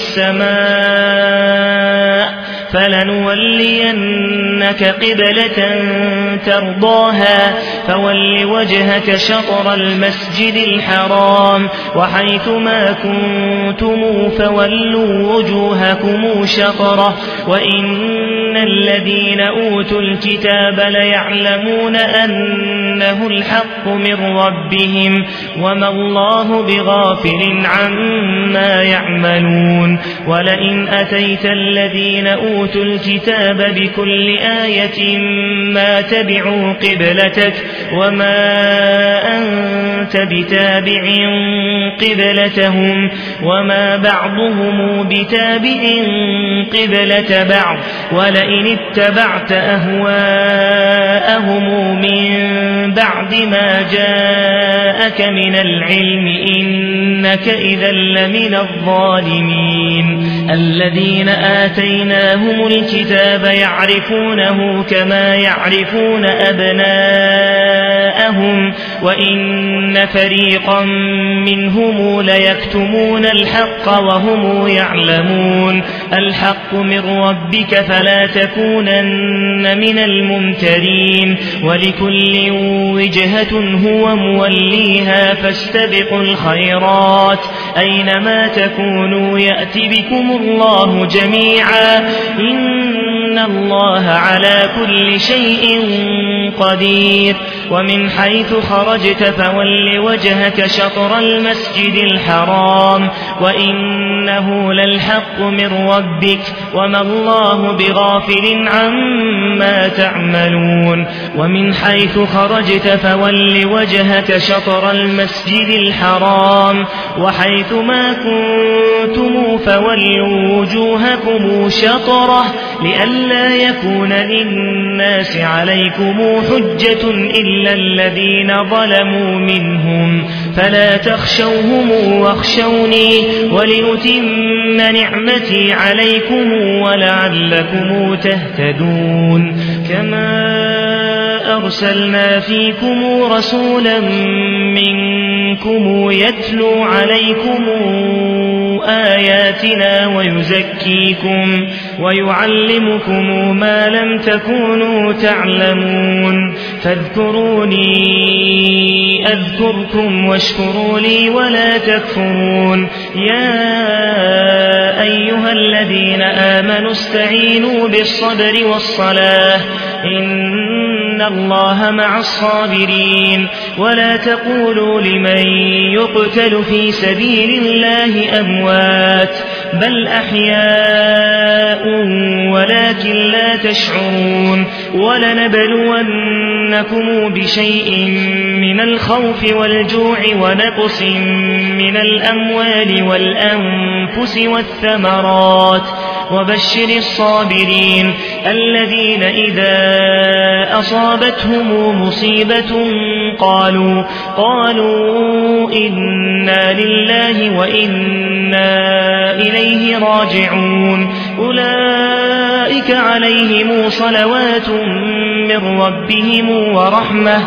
السماء فلنولينك قبلة ترضاها فول وجهك شطر المسجد الحرام وحيث ما كنتم فولوا وجوهكم شطره وإن الذين أوتوا الكتاب ليعلمون أنه الحق من ربهم وما الله بغافل عما يعملون ولئن أتيت الذين أوتوا الكتاب بكل آية ما تبعوا قبلتك وما أنت بتابع قبلتهم وما بعضهم بتابع قبلة بعض ولئن اتبعت أهواءهم من بعد ما جاءك من العلم إنك إذا لمن الظالمين الذين آتيناهم الكتاب يعرفونه كما يعرفون أبناءهم وإن فريقا منهم ليكتمون الحق وهم يعلمون الحق من ربك فلا تكونن من الممترين ولكل وجهة هو موليها فاستبقوا الخيرات أينما تكونوا يأت بكم الله جميعا إن الله على كل شيء قدير ومن حيث خرجت فول وجهك شطر المسجد الحرام وإنه للحق من ربك وما الله بغافل عما تعملون ومن حيث خرجت فول وجهك شطر المسجد الحرام وحيث ما كنتم فولوا وجوهكم شطره لئلا يكون للناس عليكم حجة إلا الذين ظلموا منهم فلا تخشوهم واخشوني ولأتم نعمتي عليكم ولعلكم تهتدون كما أرسلنا فيكم رسولا منكم يتلو عليكم آياتنا ويزكيكم ويعلمكم ما لم تكونوا تعلمون فاذكروني أذكركم واشكروا لي ولا تكفرون يا أيها الذين آمنوا استعينوا بالصبر والصلاة إن الله مع الصابرين ولا تقولوا لمن يقتل في سبيل الله أموات بل أحياء ولكن لا تشعرون ولنبلونكم بشيء من الخوف والجوع ونقص من الأموال والأنفس والثمرات وبشر الصابرين الذين إذا أصابتهم مصيبة قالوا إنا لله وإنا إليه راجعون أولئك عليهم صلوات من ربهم ورحمة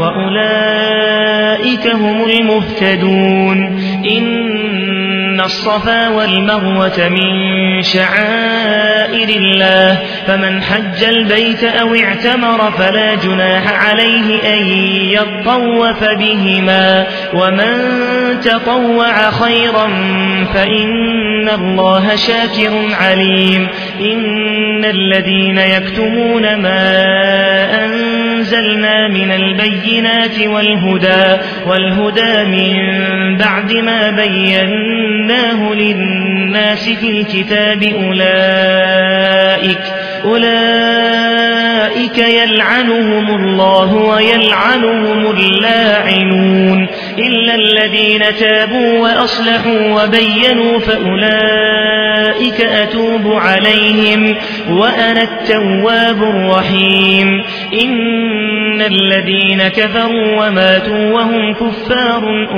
وأولئك هم المهتدون إن الصفا والمروة من شعائر الله فمن حج البيت أو اعتمر فلا جناح عليه أن يطوف بهما ومن تطوع خيرا فإن الله شاكر عليم إن الذين يكتمون ما أنزلنا من البينات والهدى من بعد ما بيناه للناس في الكتاب أولئك يلعنهم الله ويلعنهم اللاعنون إلا الذين تابوا وأصلحوا وبينوا فأولئك أتوب عليهم وأنا التواب الرحيم إن الذين كفروا وماتوا وهم كفار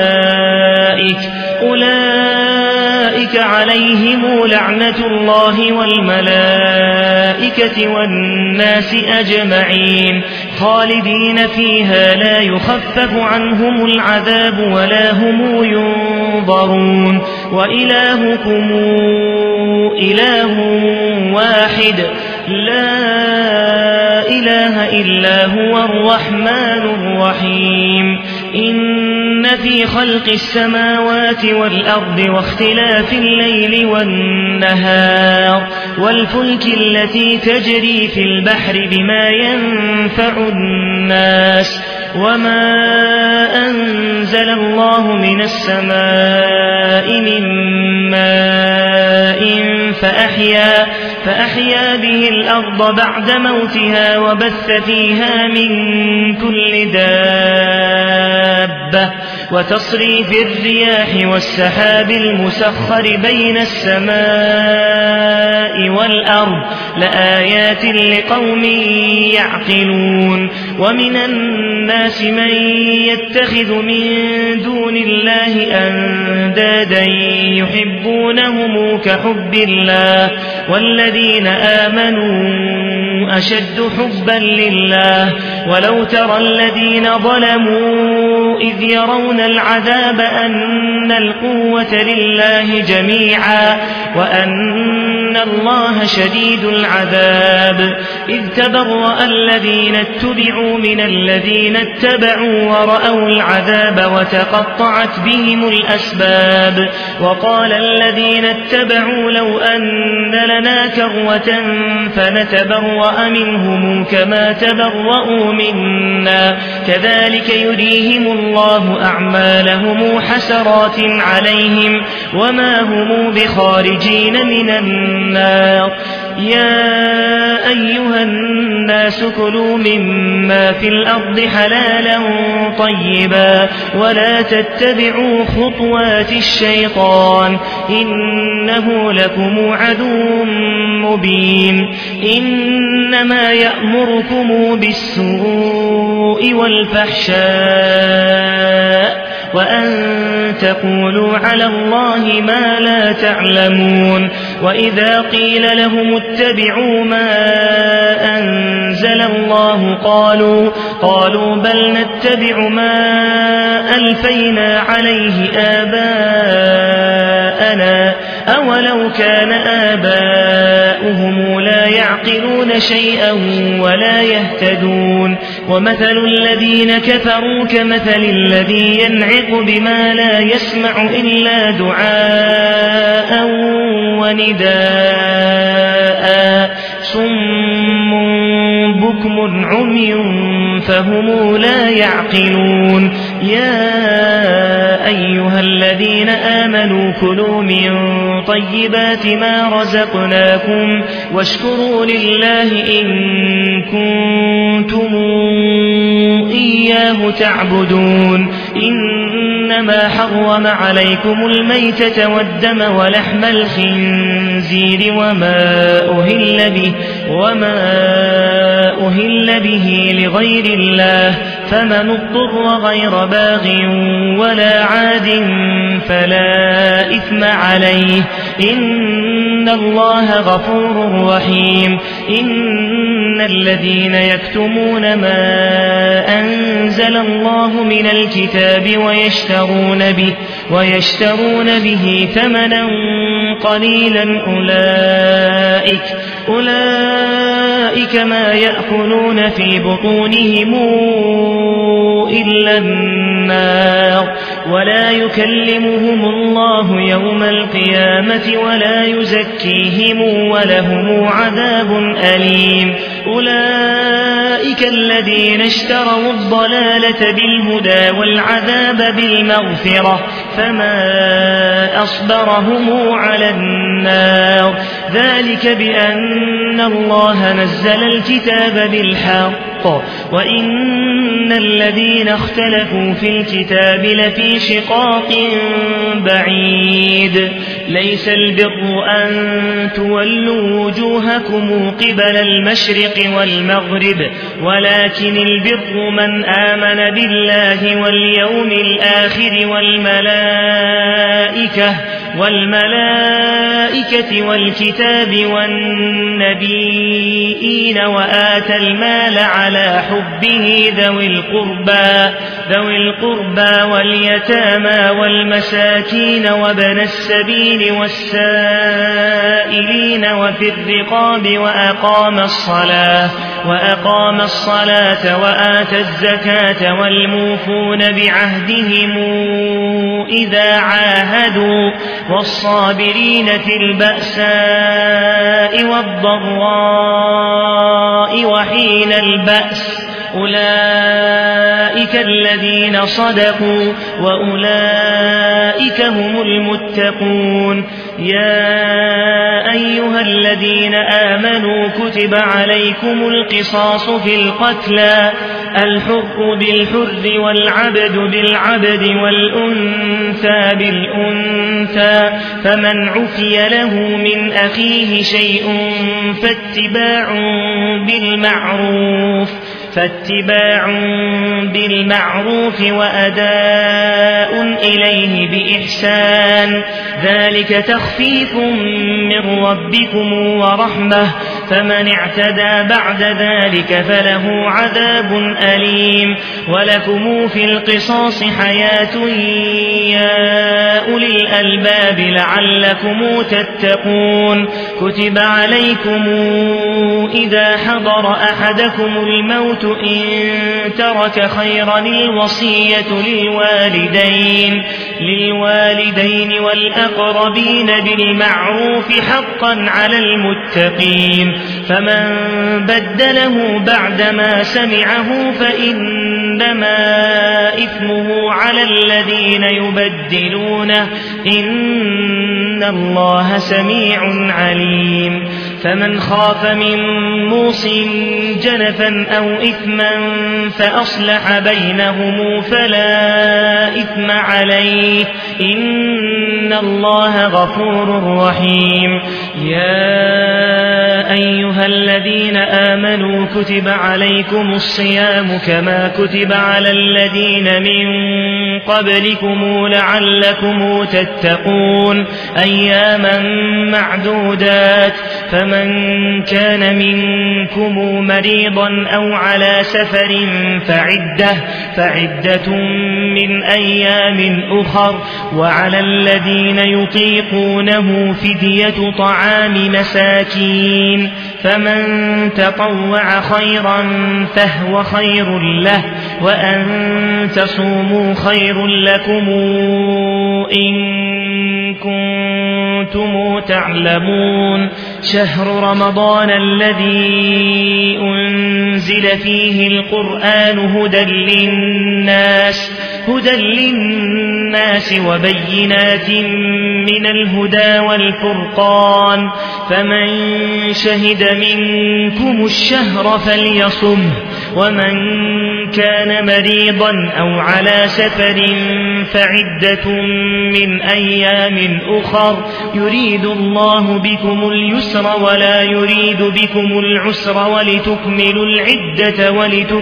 أولئك عليهم لعنة الله والملائكة والناس أجمعين خالدين فيها لا يخفف عنهم العذاب ولا هم ينظرون وإلهكم إله واحد لا إله إلا هو الرحمن الرحيم إن في خلق السماوات والأرض واختلاف الليل والنهار والفلك التي تجري في البحر بما ينفع الناس وما أنزل الله من السماء من ماء فأحيا به الأرض بعد موتها وبث فيها من كل دابة وتصريف الرياح والسحاب المسخر بين السماء والأرض لآيات لقوم يعقلون ومن الناس من يتخذ من دون الله أندادا يحبونهم كحب الله والذين آمنوا أشد حبا لله ولو ترى الذين ظلموا إذ يرون العذاب أن القوة لله جميعا وأن الله شديد العذاب إذ تبرأ الذين اتبعوا من الذين اتبعوا ورأوا العذاب وتقطعت بهم الأسباب وقال الذين اتبعوا لو أن لنا كرة فنتبرأ منهم كما تبرأوا منا كذلك يريهم الله أعمالهم حسرات عليهم وما هم بخارجين من النار يا أيها الناس كلوا مما في الأرض حلالا طيبا ولا تتبعوا خطوات الشيطان إنه لكم عدو مبين إنما يأمركم بالسوء والفحشاء وأن تقولوا على الله ما لا تعلمون وإذا قيل لهم اتبعوا ما أنزل الله قالوا بل نتبع ما ألفينا عليه آباءنا أولو كان آباؤهم لا يعقلون شيئا ولا يهتدون ومثل الذين كفروا كمثل الذي ينعق بما لا يسمع إلا دعاء ونداء صم بكم عمي فهم لا يعقلون يا أيها الذين آمنوا كلوا من طيبات ما رزقناكم واشكروا لله إن كنتم إياه تعبدون إنما حرم عليكم الميتة والدم ولحم الخنزير وما أهل به لغير الله فمن اضطر غير باغ ولا عاد فلا إثم عليه إن الله غفور رحيم. إن الذين يكتمون ما أنزل الله من الكتاب ويشترون به ثمنا قليلا أولئك ما يأكلون في بطونهم إلا النار ولا يكلمهم الله يوم القيامة ولا يزكيهم ولهم عذاب أليم. أولئك الذين اشتروا الضلالة بالهدى والعذاب بالمغفرة فما أصبرهم على النار ذلك بأن الله نزل الكتاب بالحق وإن الذين اختلفوا في الكتاب لفي شقاق بعيد. ليس البر أن تولوا وجوهكم قبل المشرق والمغرب ولكن البر من آمن بالله واليوم الآخر والملائكة والكتاب والنبيين وآتى المال على حبه ذوي القربى واليتامى والمساكين وابن السبيل والسائلين وفي الرقاب وأقام الصلاة وآتى الزكاة والموفون بعهدهم إذا عاهدوا والصابرين في البأساء والضراء وحين البأس أولئك الذين صدقوا وأولئك هم المتقون. يا أيها الذين آمنوا كتب عليكم القصاص في القتلى الحر بالحر والعبد بالعبد والأنثى بالأنثى فمن عفي له من أخيه شيء فاتباع بالمعروف وأداء إليه بإحسان ذلك تخفيف من ربكم ورحمة فمن اعتدى بعد ذلك فله عذاب أليم. ولكم في القصاص حياة يا أولي الألباب لعلكم تتقون. كتب عليكم إذا حضر أحدكم الموت إن ترك خيرا الوصية للوالدين والأقربين بالمعروف حقا على المتقين فمن بدله بعدما سمعه فإنما إثمه على الذين يبدلونه إن الله سميع عليم. فمن خاف من موص جنفا أو إثما فأصلح بينهم فلا إثم عليه إن الله غفور رحيم. يا أيها الذين آمنوا كتب عليكم الصيام كما كتب على الذين من قبلكم لعلكم تتقون أياما معدودات فمن كان منكم مريضا أو على سفر فعدة من أيام أخر وعلى الذين يطيقونه فدية طعام مساكين فمن تطوع خيرا فهو خير له وأن تصوموا خير لكم إن كنتم تعلمون. شهر رمضان الذي أنزل فيه القرآن هدى للناس وبينات من الهدى والفرقان فمن شهد منكم الشهر فليصمه ومن كان مريضا أو على سفر فعدة من أيام أخر يريد الله بكم اليسر ولا يريد بكم العسر ولتكملوا العدة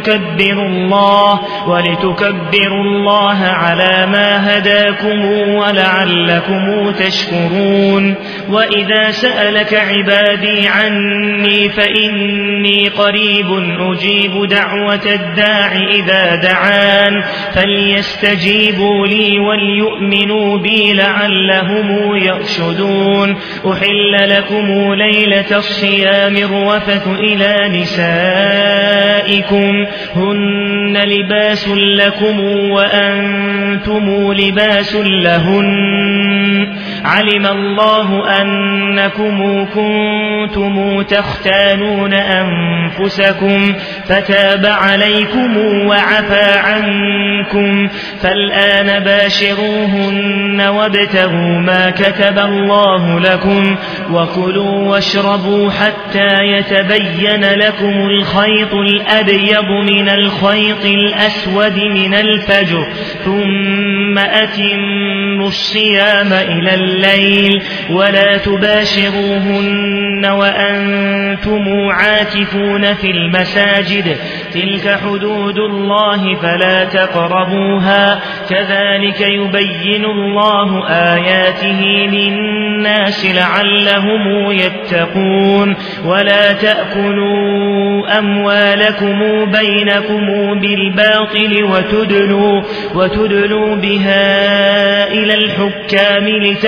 ولتكبروا الله على ما هداكم ولعلكم تشكرون. وإذا سألك عبادي عني فإني قريب أجيب دعوة الداع إذا دعان فليستجيبوا لي وليؤمنوا بي لعلهم يرشدون. أحل لكم ليلة الصيام الرفث إلى نسائكم هن لباس لكم وأنتم لباس لهن علم الله أنكم كنتم تختانون أنفسكم فتاب عليكم وعفى عنكم فالآن باشروهن وابتغوا ما كتب الله لكم وكلوا واشربوا حتى يتبين لكم الخيط الأبيض من الخيط الأسود من الفجر ثم أتموا الصيام إلى الليل ولا تباشروهن وأنتم عاكفون في المساجد تلك حدود الله فلا تقربوها كذلك يبين الله آياته للناس لعلهم يتقون. ولا تأكلوا أموالكم بينكم بالباطل وتدلوا بها إلى الحكام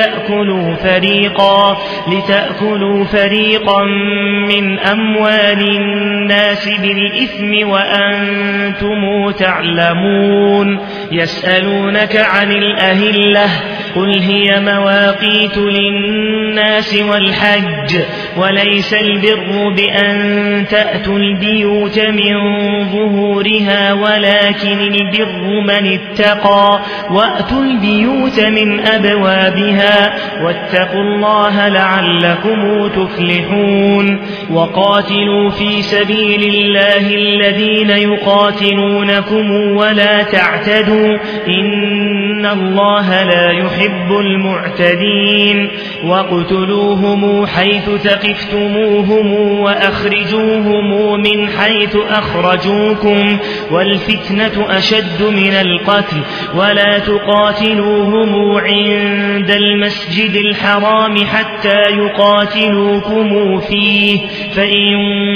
لتأكلوا فريقا من أموال الناس بالإثم وأنتم تعلمون. يسألونك عن الأهلة قل هي مواقيت للناس والحج وليس البر بأن تأتوا البيوت من ظهورها ولكن البر من اتقى وأتوا البيوت من أبوابها واتقوا الله لعلكم تفلحون. وقاتلوا في سبيل الله الذين يقاتلونكم ولا تعتدوا إن الله لا يحب المعتدين. واقتلوهم حيث ثقفتموهم وأخرجوهم من حيث أخرجوكم والفتنة أشد من القتل ولا تقاتلوهم عند المسجد الحرام حتى يقاتلوكم فيه فإن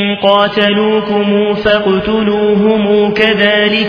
قاتلوكم فاقتلوهم كذلك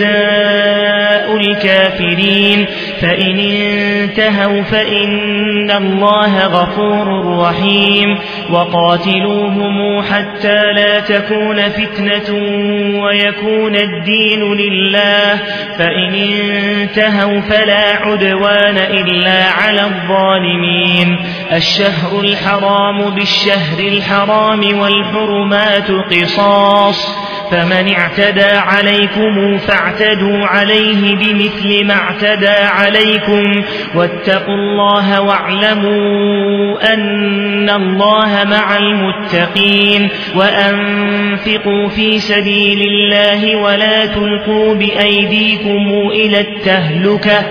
جزاء الكافرين فإن انتهوا فإن الله غفور رحيم. وقاتلوهم حتى لا تكون فتنة ويكون الدين لله فإن انتهوا فلا عدوان إلا على الظالمين. الشهر الحرام بالشهر الحرام والحرمات قصاص فمن اعتدى عليكم فاعتدوا عليه بمثل ما اعتدى عليكم واتقوا الله واعلموا أن الله مع المتقين. وأنفقوا في سبيل الله ولا تلقوا بأيديكم إلى التهلكة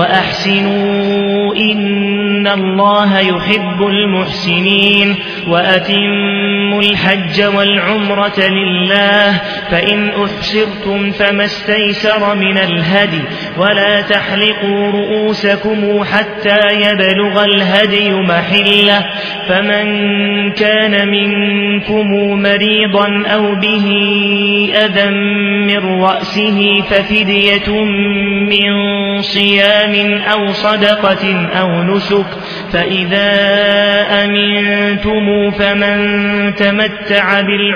وأحسنوا إن الله يحب المحسنين. وأتموا الحج والعمرة لله فإن أحصرتم فما استيسر من الهدي ولا تحلقوا رؤوسكم حتى يبلغ الهدي محله فمن كان منكم مريضا أو به أذى من رأسه ففدية من صيام أو صدقة أو نسك فإذا أمنتم فمن تمتع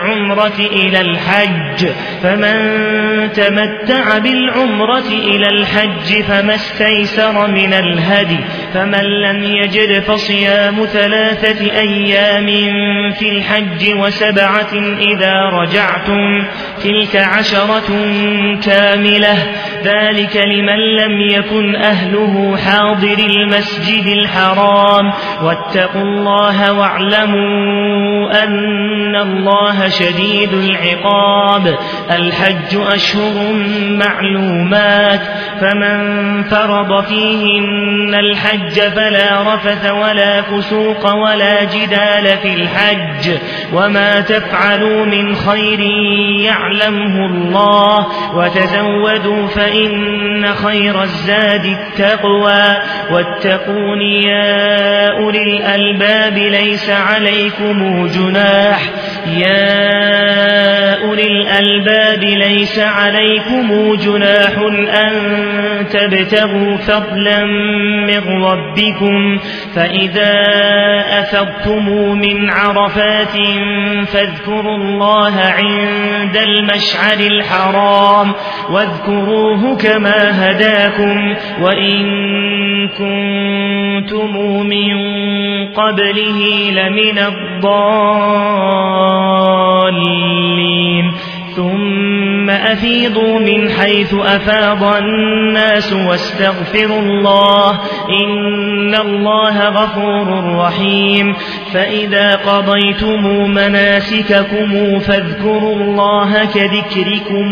بالعمرة إلى الحج فما استيسر من الهدي فمن لم يجد فصيام 3 أيام في الحج و7 إذا رجعتم تلك 10 كاملة ذلك لمن لم يكن أهله حاضر المسجد الحرام واتقوا الله واعلموا أن الله شديد العقاب الحج أشهر معلومات فمن فرض فيهن الحج فلا رفث ولا فسوق ولا جدال في الحج وما تفعلوا من خير يعلمه الله وتزودوا فإن خير الزاد التقوى واتقون يا أولي الألباب ليس عليكم جناح أن تبتغوا فضلا من ربكم فإذا أفضتم من عرفات فاذكروا الله عند المشعر الحرام واذكروه كما هداكم وإن كنتم من قبله لمن الضالين ثم أفيضوا من حيث أفاض الناس واستغفروا الله إن الله غفور رحيم فإذا قضيتم مناسككم فاذكروا الله كذكركم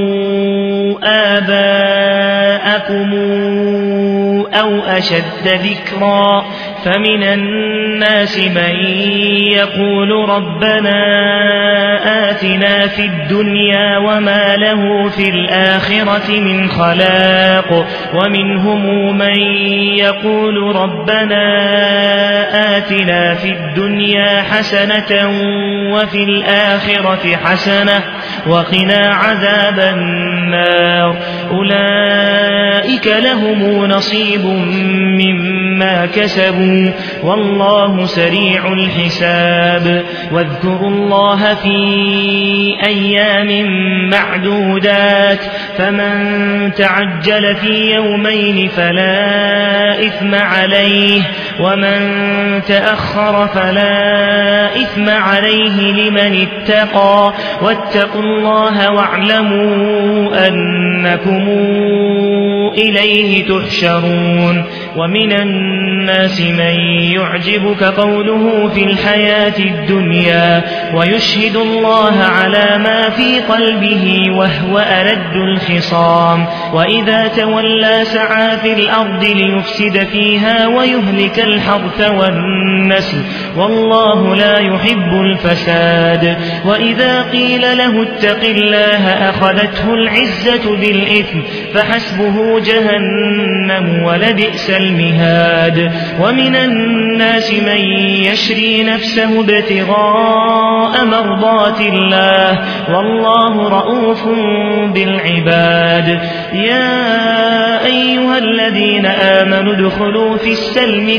آباءكم أو أشد ذكرا فمن الناس من يقول ربنا آتنا في الدنيا وما له في الآخرة من خلاق ومنهم من يقول ربنا آتنا في الدنيا حسنة وفي الآخرة حسنة وقنا عذاب النار أولئك لهم نصيب مما كسبوا والله سريع الحساب واذكروا الله في أيام معدودات فمن تعجل في يومين فلا إثم عليه ومن تأخر فلا إثم عليه لمن اتقى واتقوا الله واعلموا أنكم إليه تحشرون ومن الناس من يعجبك قوله في الحياة الدنيا ويشهد الله على ما في قلبه وهو ألد الخصام وإذا تولى سعى في الأرض ليفسد فيها ويهلك الحرث والنسل والله لا يحب الفساد وإذا قيل له اتق الله أخذته العزة بالإثم فحسبه جهنم ولبئس المهاد ومن الناس من يشري نفسه ابتغاء مرضات الله والله رؤوف بالعباد يا أيها الذين آمنوا ادخلوا في السلم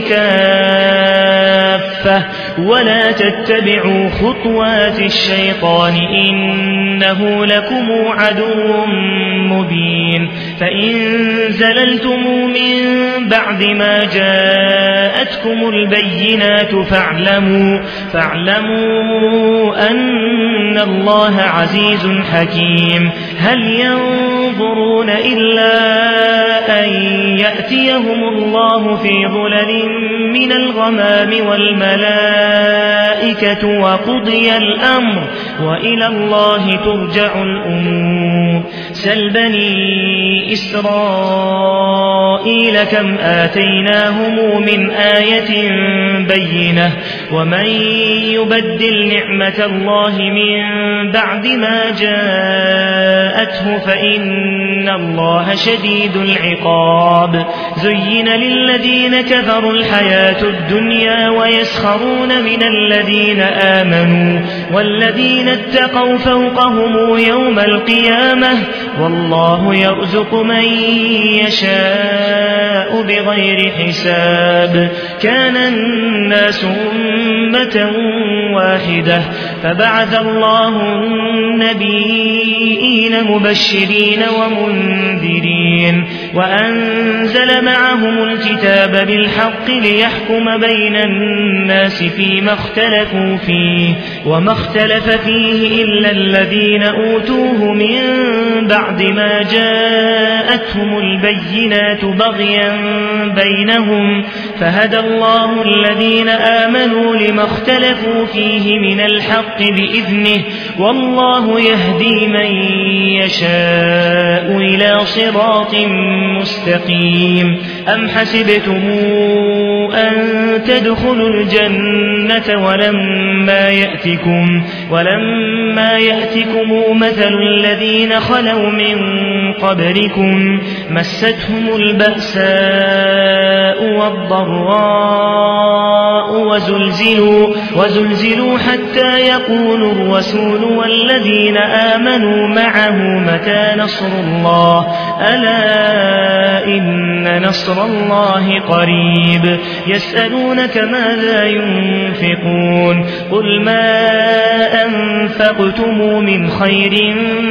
كافة ولا تتبعوا خطوات الشيطان إنه لكم عدو مبين فإن زللتم من بعد ما جاءتكم البينات فاعلموا أن الله عزيز حكيم هل ينظرون إلا أن يأتيهم الله في ظلل من الغمام والملائكة وقضي الأمر وإلى الله ترجع الأمور سل بني إسرائيل كم آتيناهم من آية بينة ومن يبدل نعمة الله من بعد ما جاءته فإن الله شديد العقاب زين للذين كفروا الحياة الدنيا ويسخرون من الذين آمنوا والذين اتقوا فوقهم يوم القيامة والله يرزق من يشاء بغير حساب كان الناس أمة واحدة فبعث الله النبيين مبشرين ومنذرين وأنزل معهم الكتاب بالحق ليحكم بين الناس فيما اختلفوا فيه وما اختلف فيه إلا الذين أوتوه من بعد ما جاءتهم البينات بغيا بينهم فهدى الله الذين آمنوا لما اختلفوا فيه من الحق بإذنه والله يهدي من يشاء إلى صراط مستقيم أم حسبتم أن تدخلوا الجنة ولما يأتكم مثل الذين خلوا من قبلكم مستهم البأساء والضراء وزلزلوا حتى يقول الرسول والذين آمنوا معه متى نصر الله ألا إن نصر الله قريب يسألونك ماذا ينفقون قل ما أنفقتم من خير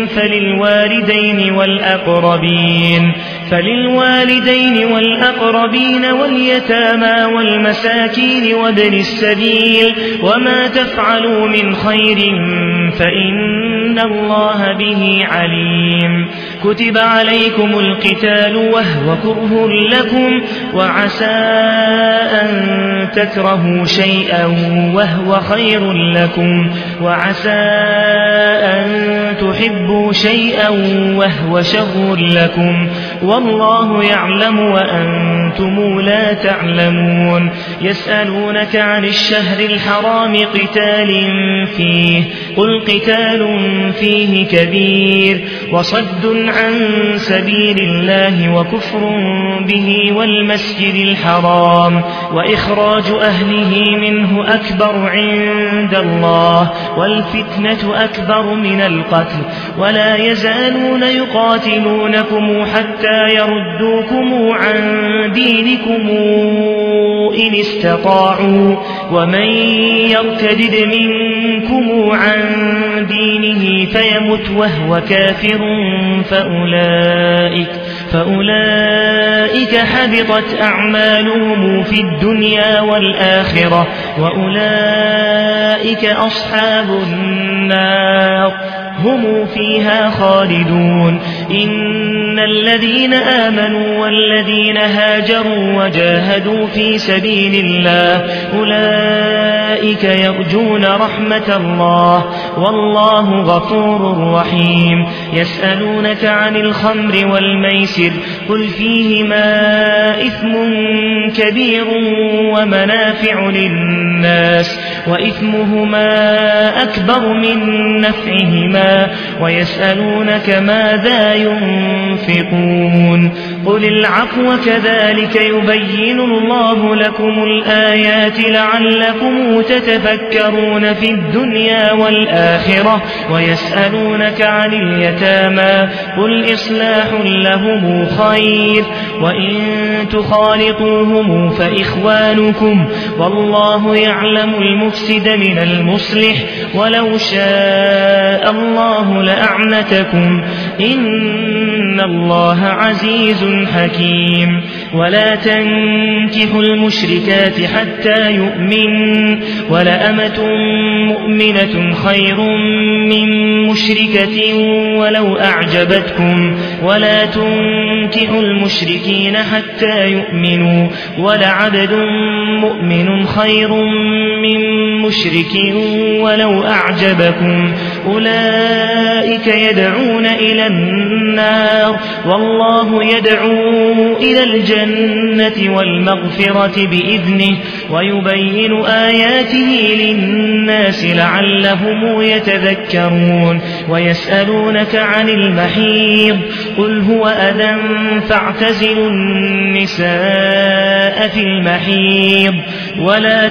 فللوالدين والأقربين واليتامى والمساكين وابن السبيل وما تفعلوا من خير فإن الله به عليم كتب عليكم القتال وهو كره لكم وعسى أن تكرهوا شيئا وهو خير لكم وعسى أن تحبوا شيئا وهو شر لكم والله يعلم وأنتم لا تعلمون يسألونك عن الشهر الحرام قتال فيه قل قتال فيه كبير وصد عن سبيل الله وكفر به والمسجد الحرام وإخراج أهله منه أكبر عند الله والفتنة أكبر من القتل ولا يزالون يقاتلونكم حتى يردوكم عن دينكم إن استطاعوا ومن يرتد منكم عن دينه فيمت وهو كافر فأولئك حبطت أعمالهم في الدنيا والآخرة وأولئك أصحاب النار هم فيها خالدون إن الذين آمنوا والذين هاجروا وجاهدوا في سبيل الله أولئك يرجون رحمة الله والله غفور رحيم يسألونك عن الخمر والميسر قل فيهما إثم كبير ومنافع للناس وإثمهما أكبر من نفعهما ويسألونك ماذا ينفقون قل العفو كذلك يبين الله لكم الآيات لعلكم تتفكرون في الدنيا والآخرة ويسألونك عن اليتامى قل إصلاح لهم خير وإن تخالطوهم فإخوانكم والله يعلم المفسد من المصلح ولو شاء الله لأعنتكم إن الله عزيز حكيم ولا تنكحوا المشركات حتى يؤمن ولأمة مؤمنة خير من مشركة ولو أعجبتكم ولا تنكحوا المشركين حتى يؤمنوا ولعبد مؤمن خير من مشرك ولو أعجبكم أولئك يدعون إلى النار والله يدعو إلى الجنة والمغفرة بإذنه ويبين آياته للناس لعلهم يتذكرون ويسألونك عن المحيض قل هو أذى فاعتزلوا النساء في المحيض ولا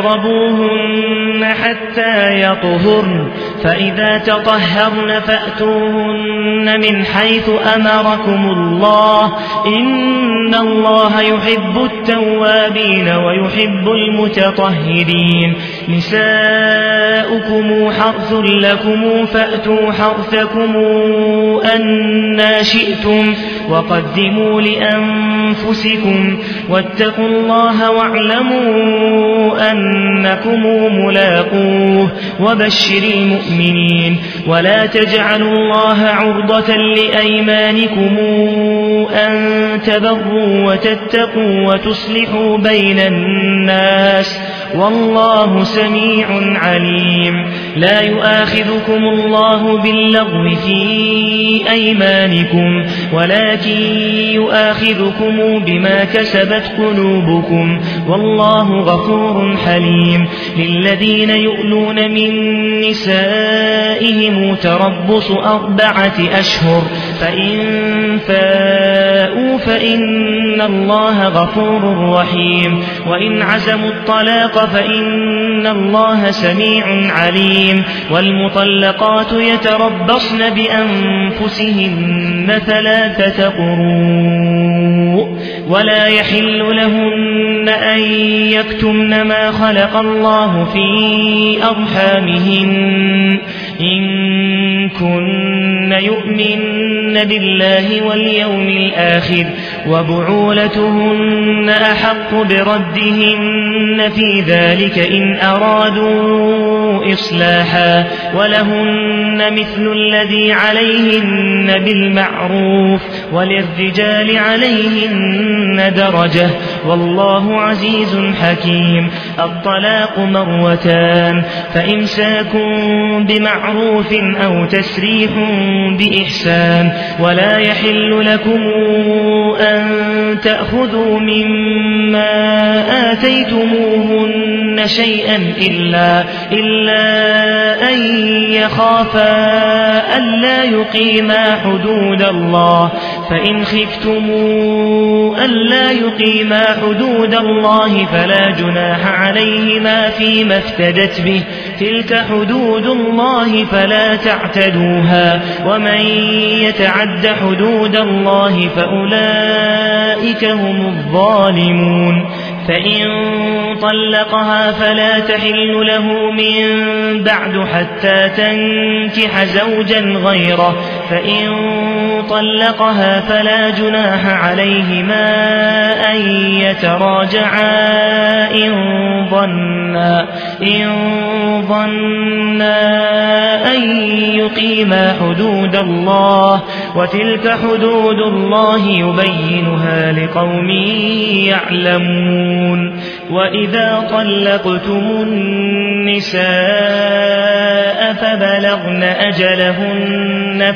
تقربوهن حتى يطهرن فإذا تطهرن فأتوهن من حيث أمركم الله إن الله يحب التوابين ويحب المتطهرين نساؤكم حرث لكم فأتوا فأتوا حرثكم أنى شئتم وقدموا لأنفسكم واتقوا الله واعلموا أنكم ملاقوه وبشر المؤمنين. ولا تجعلوا الله عرضة لأيمانكم أن تبروا وتتقوا وتصلحوا بين الناس والله سميع عليم. لا يؤاخذكم الله باللغو في أيمانكم ولكن يؤاخذكم بما كسبت قلوبكم والله غفور حليم. للذين يؤلون من نسائهم تربص 4 أشهر فإن فاءوا فإن الله غفور رحيم. وإن عزموا الطلاق فإن الله سميع عليم. والمطلقات يتربصن بأنفسهن 3 قروء ولا يحل لهن أن يكتمن ما خلق الله في أرحامهن إن كن يؤمن بالله واليوم الآخر وبعولتهن أحق بردهن في ذلك إن أرادوا إصلاحا ولهن مثل الذي عليهن بالمعروف وللرجال عليهن درجة والله عزيز حكيم. الطلاق 2 فإمساك بمعروف أو تسريح بإحسان. ولا يحل لكم أن تأخذوا مما آتيتموهن شيئا إلا أن يخافا ألا يقيما حدود الله فإن خفتموا ألا يقيما حدود الله فلا جناح عليهما فيما افتدت به تلك حدود الله فلا تعتدوها ومن يتعد حدود الله فأولئك هم الظالمون. فإن طلقها فلا تحل له من بعد حتى تنكح زوجا غيره فإن طلقها فلا جناح عليهما أن يتراجعا إن ظنا أن يقيما حدود الله وتلك حدود الله يبينها لقوم يعلمون. وإذا طلقتم النساء فبلغن أجلهن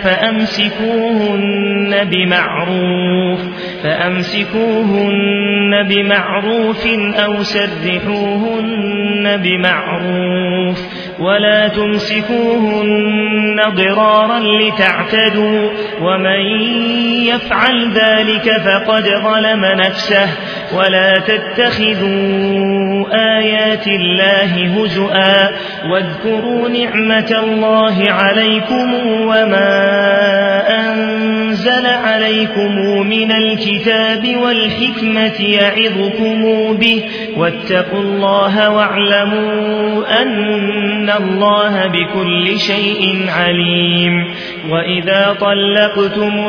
فأمسكوهن بمعروف أو سرحوهن بمعروف ولا تمسكوهن ضرارا لتعتدوا ومن يفعل ذلك فقد ظلم نفسه. ولا تتخذوا آيات الله هزؤا واذكروا نعمة الله عليكم وما أنزل عليكم من الكتاب والحكمة يعظكم به واتقوا الله واعلموا أن الله بكل شيء عليم. وإذا طلقتم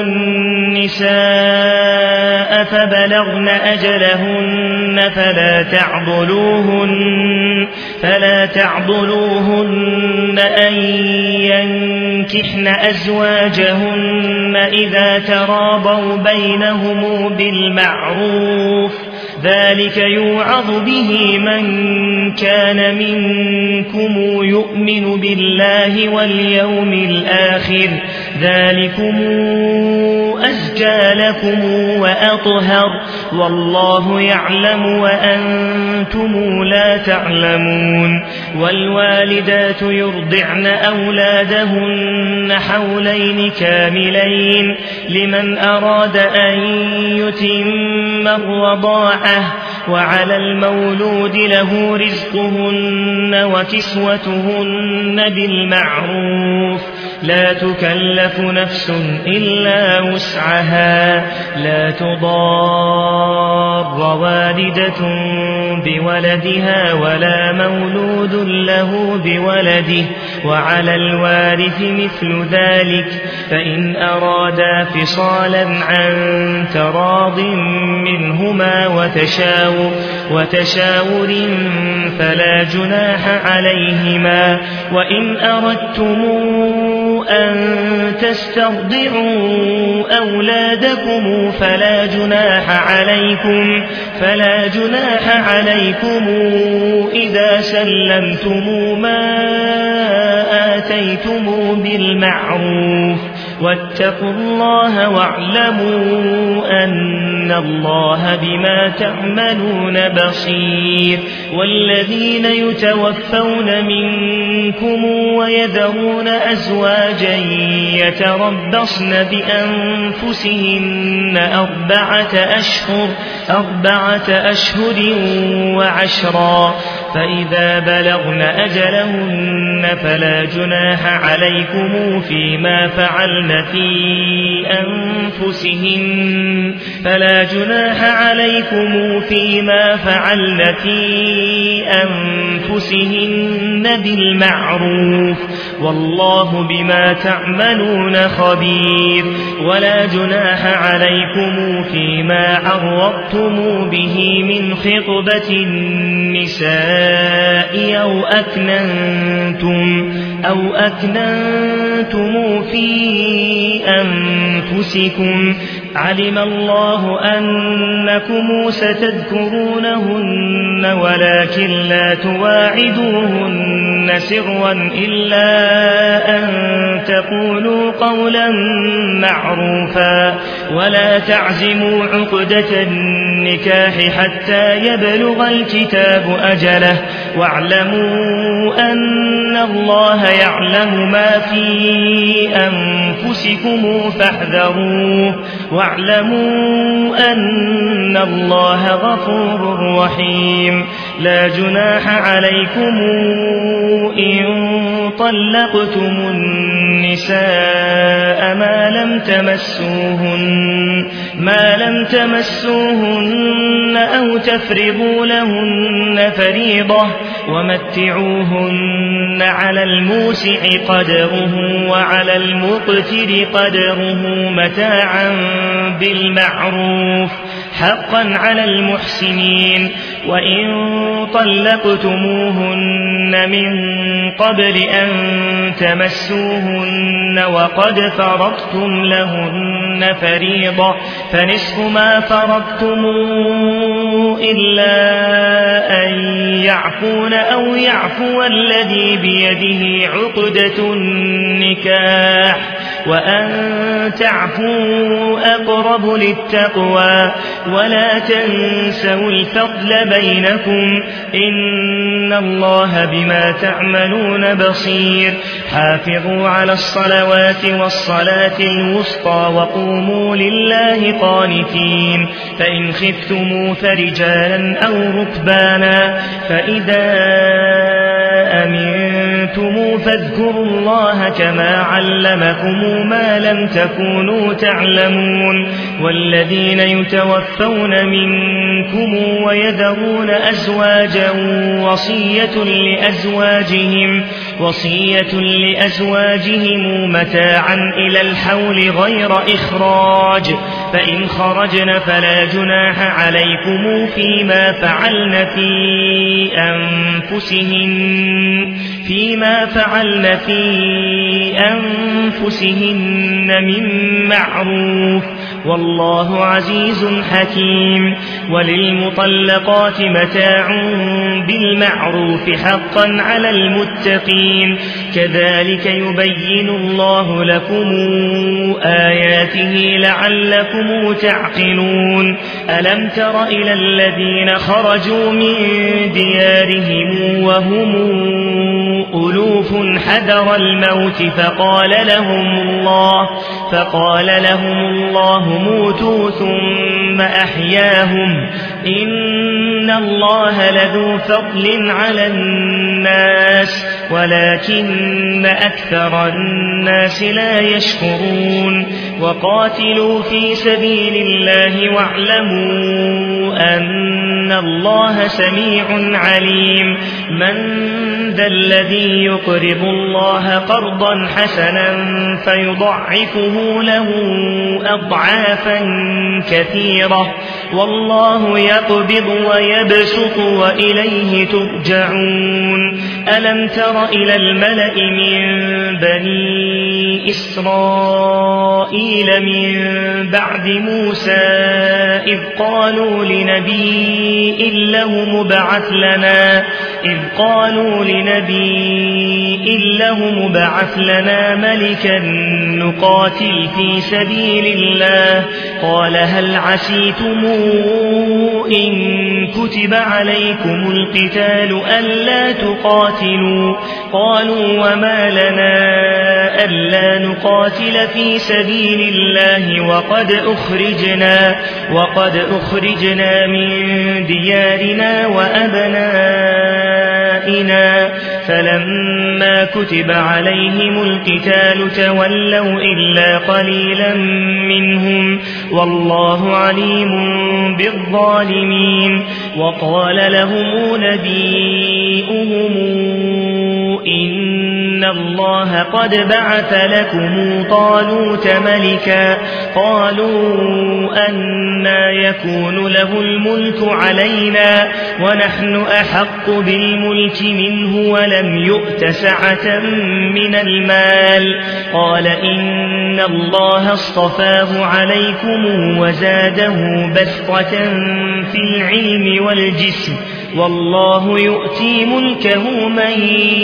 النساء فبلغن أجلهن فلا تعضلوهن أن ينكحن أزواجهن إذا تراضوا بينهم بالمعروف ذلك يوعظ به من كان منكم يؤمن بالله واليوم الآخر ذلكم أزكى لكم وأطهر والله يعلم وأنتم لا تعلمون. والوالدات يرضعن أولادهن حولين كاملين لمن أراد أن يتم الرضاعة وعلى المولود له رزقهن وكسوتهن بالمعروف لا تكلف نفس إلا وسعها لا تضار والدة بولدها ولا مولود له بولده وعلى الوارث مثل ذلك فإن أرادا فصالا عن تراض منهما وتشاور فلا جناح عليهما وإن أردتم أن تسترضعوا أولادكم فلا جناح عليكم إذا سلمتم ما آتيتم بالمعروف واتقوا الله واعلموا أن الله بما تعملون بصير والذين يتوفون منكم ويذرون أزواجا يتربصن بأنفسهن أربعة أشهر وعشرا فإذا بلغن أجلهن فلا جناح عليكم فيما فعلن في أنفسهن بالمعروف والله بما تعملون خبير ولا جناح عليكم فيما عرضتم به من خطبة النساء أو أكننتم في أنفسكم علم الله أنكم ستذكرونهن ولكن لا تواعدوهن سرا إلا أن تقولوا قولا معروفا ولا تعزموا عقدة النكاح حتى يبلغ الكتاب أجله واعلموا أن الله يعلم ما في أنفسكم فاحذروه واعلموا أن الله غفور رحيم لا جناح عليكم إن طلقتم النساء ما لم تمسوهن أو تفرضوا لهن فريضة ومتعوهن على الموسع قدره وعلى المقتر قدره متاعا بالمعروف حقا على المحسنين وإن طلقتموهن من قبل أن تمسوهن وقد فرضتم لهن فريضة فنصف ما فرضتم إلا أن يعفون أو يعفو الذي بيده عقدة النكاح وأن تعفوا أقرب للتقوى ولا تنسوا الفضل بينكم إن الله بما تعملون بصير حافظوا على الصلوات والصلاة الوسطى وقوموا لله قانتين فإن خفتم فرجالا أو ركبانا فإذا أمنتم فاذكروا الله كما علمكم ما لم تكونوا تعلمون والذين يتوفون منكم ويذرون أزواجا وصية لأزواجهم متاعا إلى الحول غير إخراج فإن خرجن فلا جناح عليكم فيما فعلن في أنفسهن من معروف والله عزيز حكيم وللمطلقات متاع بالمعروف حقا على المتقين كذلك يبين الله لكم آياته لعلكم تعقلون ألم تر إلى الذين خرجوا من ديارهم وهم ألوف حذر الموت فقال لهم الله موتوا ثم أحياهم إن الله لذو فضل على الناس ولكن أكثر الناس لا يشكرون وقاتلوا في سبيل الله واعلموا أن الله سميع عليم من ذا الذي يقرض الله قرضا حسنا فيضعفه له أضعافا كثيرة والله يقبض ويبسط وإليه ترجعون ألم تر إلى الملأ من بني إسرائيل من بعد موسى إذ قالوا لنبي له مبعث لنا ملكا نقاتل في سبيل الله قال هل عسيتم إن كتب عليكم القتال ألا تقاتلوا قالوا وما لنا ألا نقاتل في سبيل الله وقد أخرجنا من ديارنا وأبنائنا فلما كتب عليهم القتال تولوا إلا قليلا منهم والله عليم بالظالمين وقال لهم نبيئهم إن الله قد بعث لكم طالوت ملكا قالوا أنى يكون له الملك علينا ونحن أحق بالملك منه ولم يؤت سعة من المال قال إن الله اصطفاه عليكم وزاده بسطة في العلم والجسم والله يؤتي ملكه من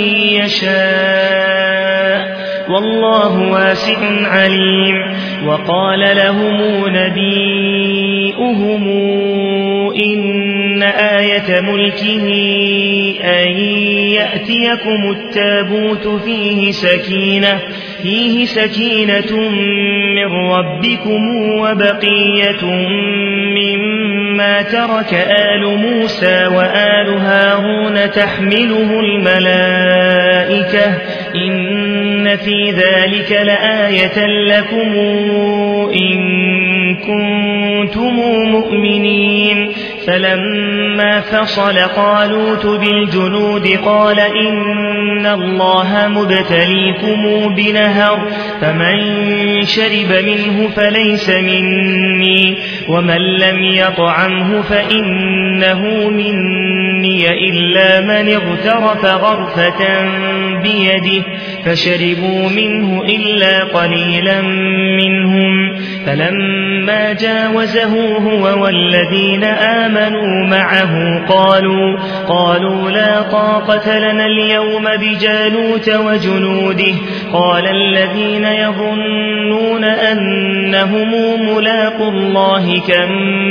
يشاء والله واسع عليم وقال لهم نبيئهم إن آية ملكه أن يأتيكم التابوت فيه سكينة من ربكم وبقية مما ترك آل موسى وآل هارون تحمله الملائكة إن في ذلك لآية لكم إن كنتم مؤمنين فلما فصل طالوت بالجنود قال إن الله مبتليكم بنهر فمن شرب منه فليس مني ومن لم يطعمه فإنه مني إلا من اغترف غرفة بيده فشربوا منه إلا قليلا منهم فلما جاوزه هو والذين آمنوا معه قالوا لا طاقة لنا اليوم بجالوت وجنوده قال الذين يظنون أنهم ملاقوا الله كم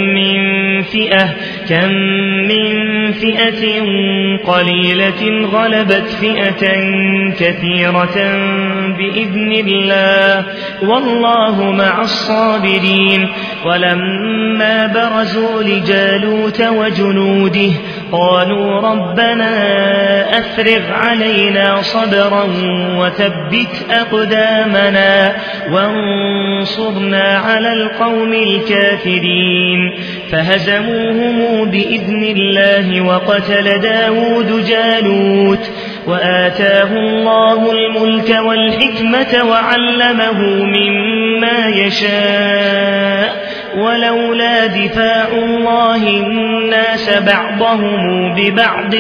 من فئة قليلة غلبت فئة كثيرة بإذن الله والله مع الصابرين ولما برزوا لجالوت وجنوده قالوا ربنا أفرغ علينا صبرا وثبت أقدامنا وانصرنا على القوم الكافرين فهزموهم بإذن الله وقتل داود جالوت وآتاه الله الملك والحكمة وعلمه مما يشاء ولولا دفاع الله الناس بعضهم ببعض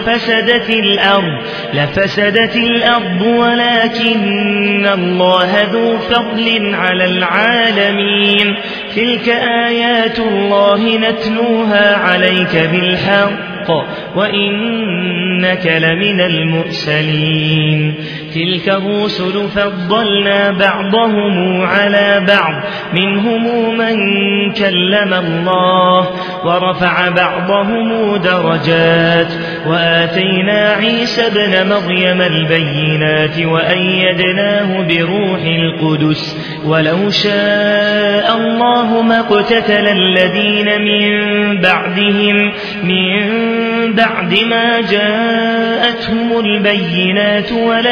لفسدت الأرض ولكن الله ذو فضل على العالمين تلك آيات الله نتلوها عليك بالحق بالحق وإنك لمن المرسلين تلك الرسل فضلنا بعضهم على بعض منهم من كلم الله ورفع بعضهم درجات وآتينا عيسى ابن مريم البينات وأيدناه بروح القدس ولو شاء الله ما اقتتل الذين من بعدهم من بعد ما جاءتهم البينات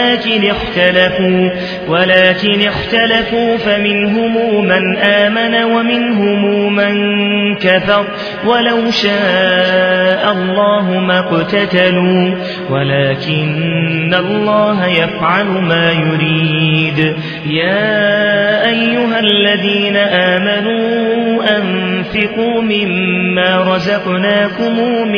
ولكن اختلفوا فمنهم من آمن ومنهم من كفر ولو شاء الله ما اقتتلوا ولكن الله يفعل ما يريد يا أيها الذين آمنوا أنفقوا مما رزقناكم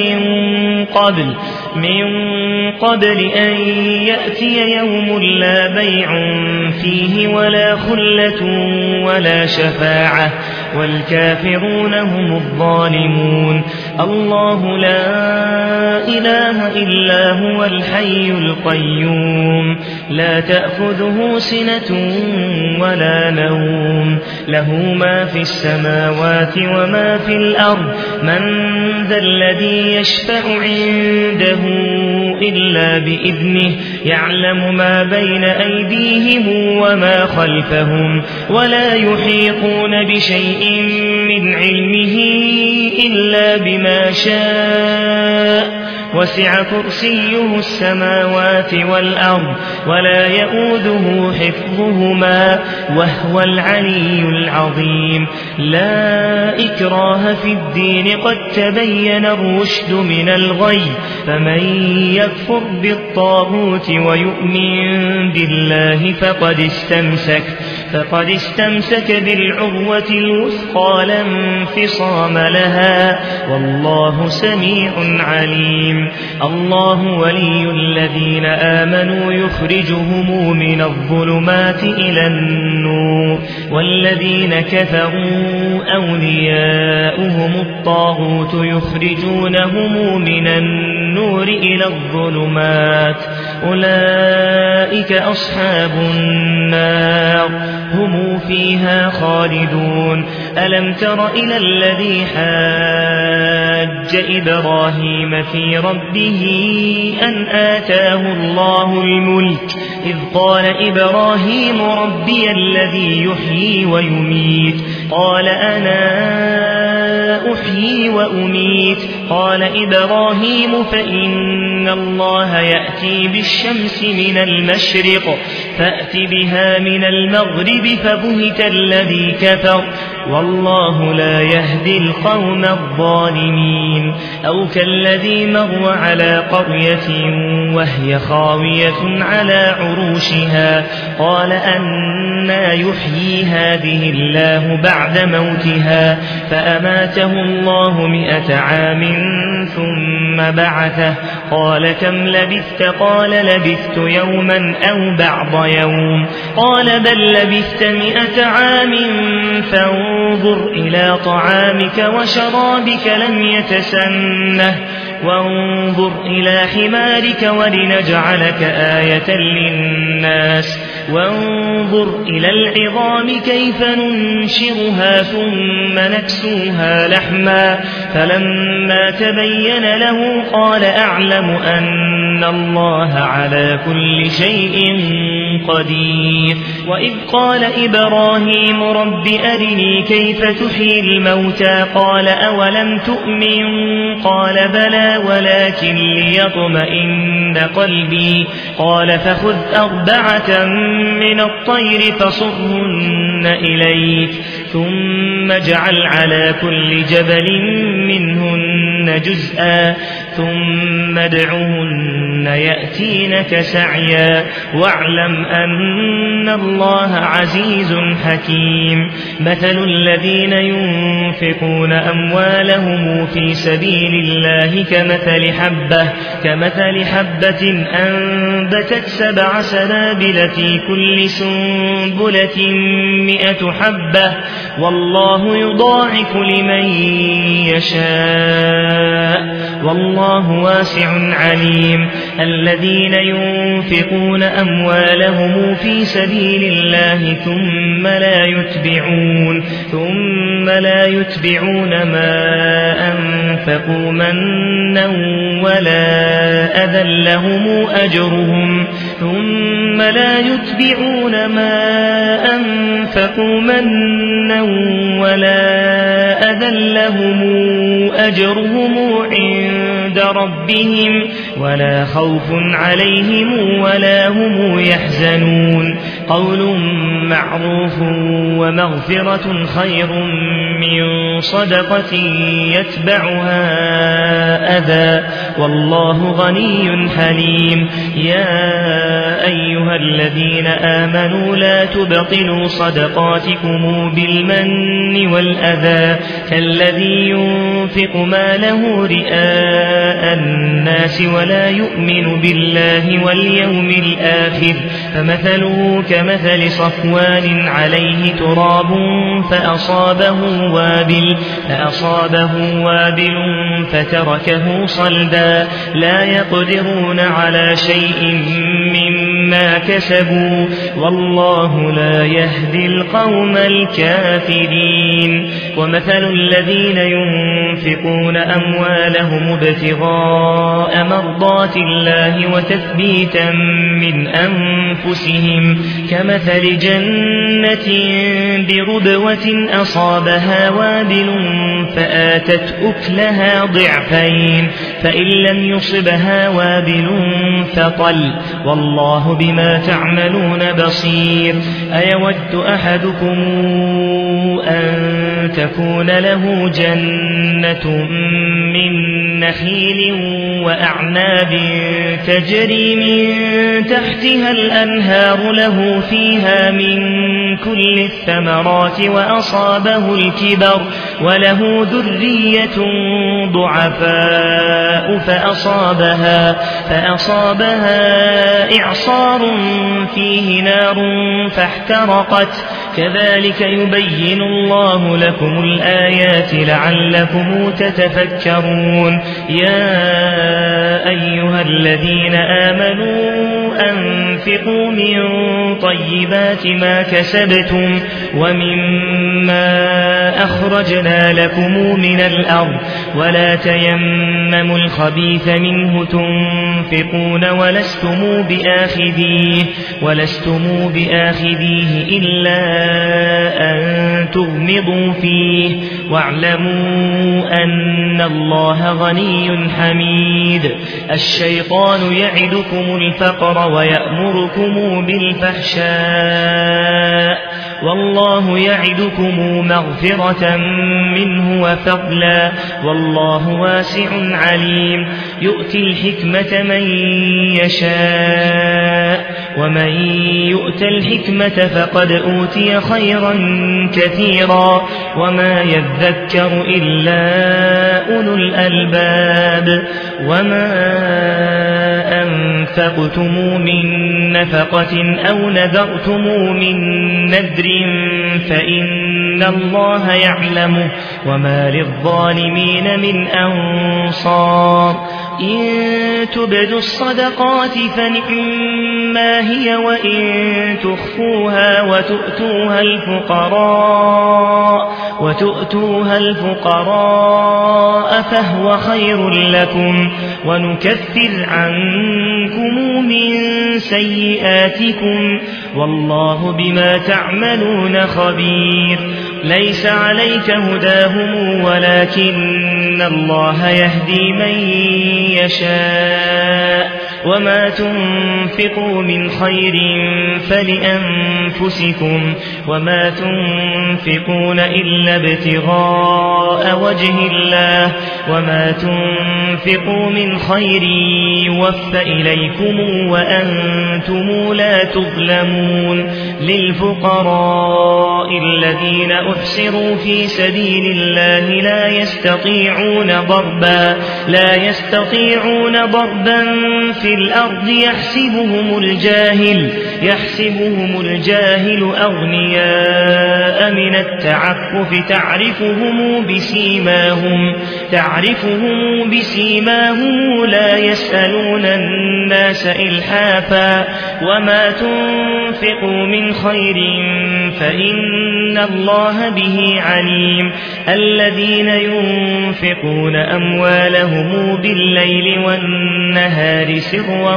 من قبل أن يأتي يوم لا بيع فيه ولا خلة ولا شفاعة والكافرون هم الظالمون الله لا إله إلا هو الحي القيوم لا تأخذه سنة ولا نوم له ما في السماوات وما في الأرض من ذا الذي يشفع عنده إلا بإذنه يعلم ما بين أيديهم وما خلفهم ولا يحيطون بشيء من علمه إلا بما شاء وسع كرسيه السماوات والأرض ولا يؤوده حفظهما وهو العلي العظيم لا إكراه في الدين قد تبين الرشد من الغي فمن يكفر بالطاغوت ويؤمن بالله فقد استمسك بالعروة الوثقى لا انفصام لها والله سميع عليم الله ولي الذين آمنوا يخرجهم من الظلمات إلى النور والذين كفروا أولياؤهم الطاغوت يخرجونهم من النور إلى الظلمات أولئك أصحاب النار هم فيها خالدون ألم تر إلى الذي حاج إبراهيم في ربه أن آتاه الله الملك إذ قال إبراهيم ربي الذي يحيي ويميت قال أنا أحيي وأميت قال إبراهيم فإن الله يأتي بالشمس من المشرق فأت بها من المغرب فبهت الذي كفر والله لا يهدي القوم الظالمين أو كالذي مر على قرية وهي خاوية على عروشها قال أنى يحيي هذه الله بعد موتها فأماته الله 100 عام ثم بعثه قال كم لبثت قال لبثت يوما أو بعض يوم قال بل لبثت 100 عام فانظر إلى طعامك وشرابك لم يتسنه وانظر إلى حمارك ولنجعلك آية للناس وانظر إلى العظام كيف ننشرها ثم نكسوها لحما فلما تبين له قال أعلم أن الله على كل شيء قدير وإذ قال إبراهيم رب أرني كيف تحيي الموتى قال أولم تؤمن قال بلى ولكن ليطمئن قلبي قال فخذ 4 من الطير فصرهن إليك ثم اجعل على كل جبل منهن جزءا ثم ادعهن يأتينك سعيا واعلم أن الله عزيز حكيم مثل الذين ينفقون أموالهم في سبيل الله كمثل حبة أنبتت 7 سنابل في كل سنبلة 100 حبة والله يضاعف لمن يشاء والله واسع عليم. الذين ينفقون أموالهم في سبيل الله ثم لا يتبعون ما أنفقوا منا ولا أذى لهم أجرهم عند ربهم ولا خوف عليهم ولا هم يحزنون. قول معروف ومغفرة خير من صدقة يتبعها أذى والله غني حليم. يا أيها الذين آمنوا لا تبطلوا صدقاتكم بالمن والأذى كالذي ينفق ماله رئاء الناس ولا يؤمن بالله واليوم الآخر فمثله كمثل صفوان عليه تراب فأصابه وابل فتركه صلدا لا يقدرون على شيء مما كسبوا والله لا يهدي القوم الكافرين. ومثل الذين ينفقون أموالهم ابتغاء مرضات الله وتثبيتا من أنفسهم كمثل جنة بربوة أصابها وابل فآتت أكلها ضعفين فإن لم يصبها وابل فطل والله بما تعملون بصير. أيود أحدكم أن تكون له جنة من نخيل وأعناب تجري من تحتها الأنهار له فيها من كل الثمرات وأصابه الكبر وله ذرية ضعفاء فأصابها إعصار فيه نار فاحترقت كذلك يبين الله لكم الآيات لعلكم تتفكرون. يا أيها الذين آمنوا أنفقوا من طيبات ما كسبتم ومما أخرجنا لكم من الأرض ولا تيمموا الخبيث منه تنفقون ولستم بآخذيه إلا أن تغمضوا فيه واعلموا أن الله غني حميد. الشيطان يعدكم الفقر ويأمركم بالفحشاء والله يعدكم مغفرة منه وفضلا والله واسع عليم. يؤتي الحكمة من يشاء ومن يؤت الحكمة فقد أوتي خيرا كثيرا وما يذكر إلا أولو الألباب. وما أنفقتم من نفقة أو نذرتم من نذر فإن الله يعلمه وما للظالمين من أنصار. إن تبدوا الصدقات فنعما هي وإن تخفوها وتؤتوها الفقراء فهو خير لكم ونكفر عنكم من سيئاتكم والله بما تعملون خبير. ليس عليك هداهم ولكن الله يهدي من يشاء وما تنفقوا من خير فلأنفسكم وما تنفقون إلا ابتغاء وجه الله وما تنفقوا من خير يوفى إليكم وأنتم لا تظلمون. للفقراء الذين أحصروا في سبيل الله لا يستطيعون ضربا في الأرض يحسبهم الجاهل أغنياء من التعفف تعرفهم بسيماهم لا يسألون الناس إلحافا وما تنفقوا من خير فإن الله به عليم الذين ينفقون أموالهم بالليل والنهار سرا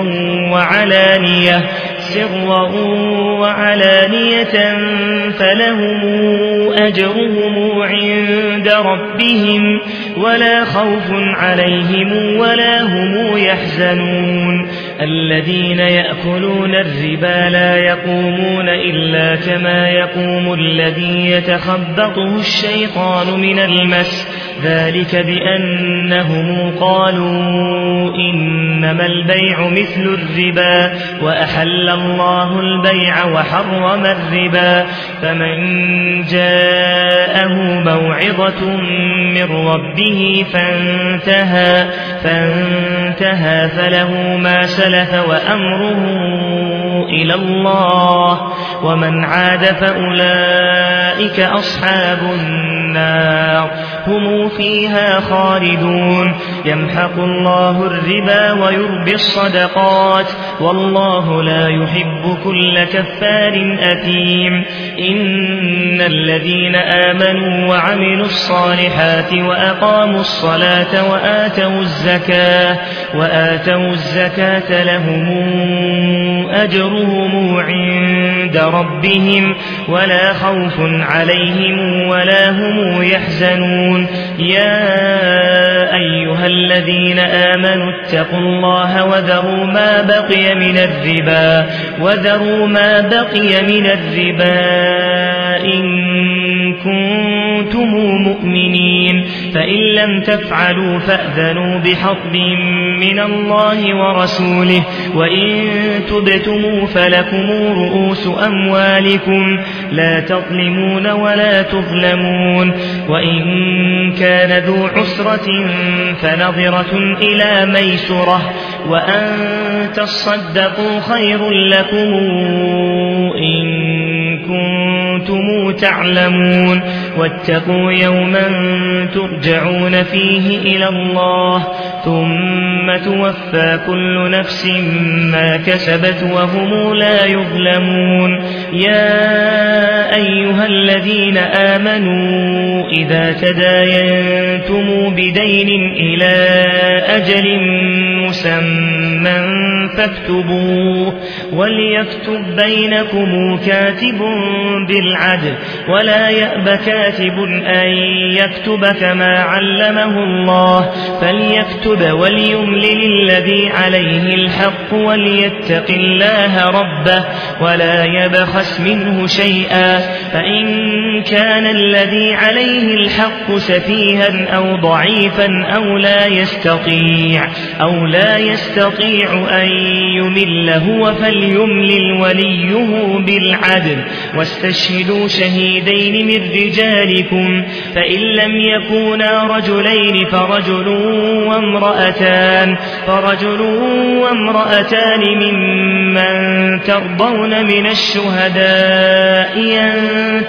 وعلانية فلهم أجرهم عند ربهم ولا خوف عليهم ولا هم يحزنون الذين يأكلون الربا لا يقومون إلا كما يقوم الذي يتخبطه الشيطان من المس ذلك بأنهم قالوا إنما البيع مثل الربا وأحل الله البيع وحرم الربا فمن جاءه موعظة من ربه فانتهى فله ما سلف وأمره إلى الله ومن عاد فأولئك أصحاب النار هم فيها خالدون يمحق الله الربا ويربي الصدقات والله لا يحب كل كفار أثيم إن الذين آمنوا وعملوا الصالحات وأقاموا الصلاة وآتوا الزكاة لهم أجرهم عند ربهم ولا خوف عليهم ولا هم يحزنون يا أيها الذين آمنوا اتقوا الله وذروا ما بقي من الربا إن كنتم مؤمنين فإن لم تفعلوا فأذنوا بحرب من الله ورسوله وإن تبتموا فلكم رؤوس أموالكم لا تظلمون ولا تظلمون وإن كان ذو عسرة فنظرة إلى ميسرة وأن تصدقوا خير لكم إن كنتم تعلمون واتقوا يوما ترجعون فيه إلى الله ثم توفى كل نفس ما كسبت وهم لا يظلمون يا أيها الذين آمنوا إذا تداينتم بدين إلى أجل مسمى فاكتبوه وليكتب بينكم كاتب بالعدل ولا يأب كاتب أن يكتب كما علمه الله فليكتب وليملل الذي عليه الحق وليتق الله ربه ولا يبخس منه شيئا فإن كان الذي عليه الحق سفيها أو ضعيفا أو لا يستطيع أن يمل هو فليملل وليه بالعدل واستشهدوا شهيدين من رجالكم فإن لم يكونا رجلين فرجل وامرأتان ممن ترضون من الشهداء أن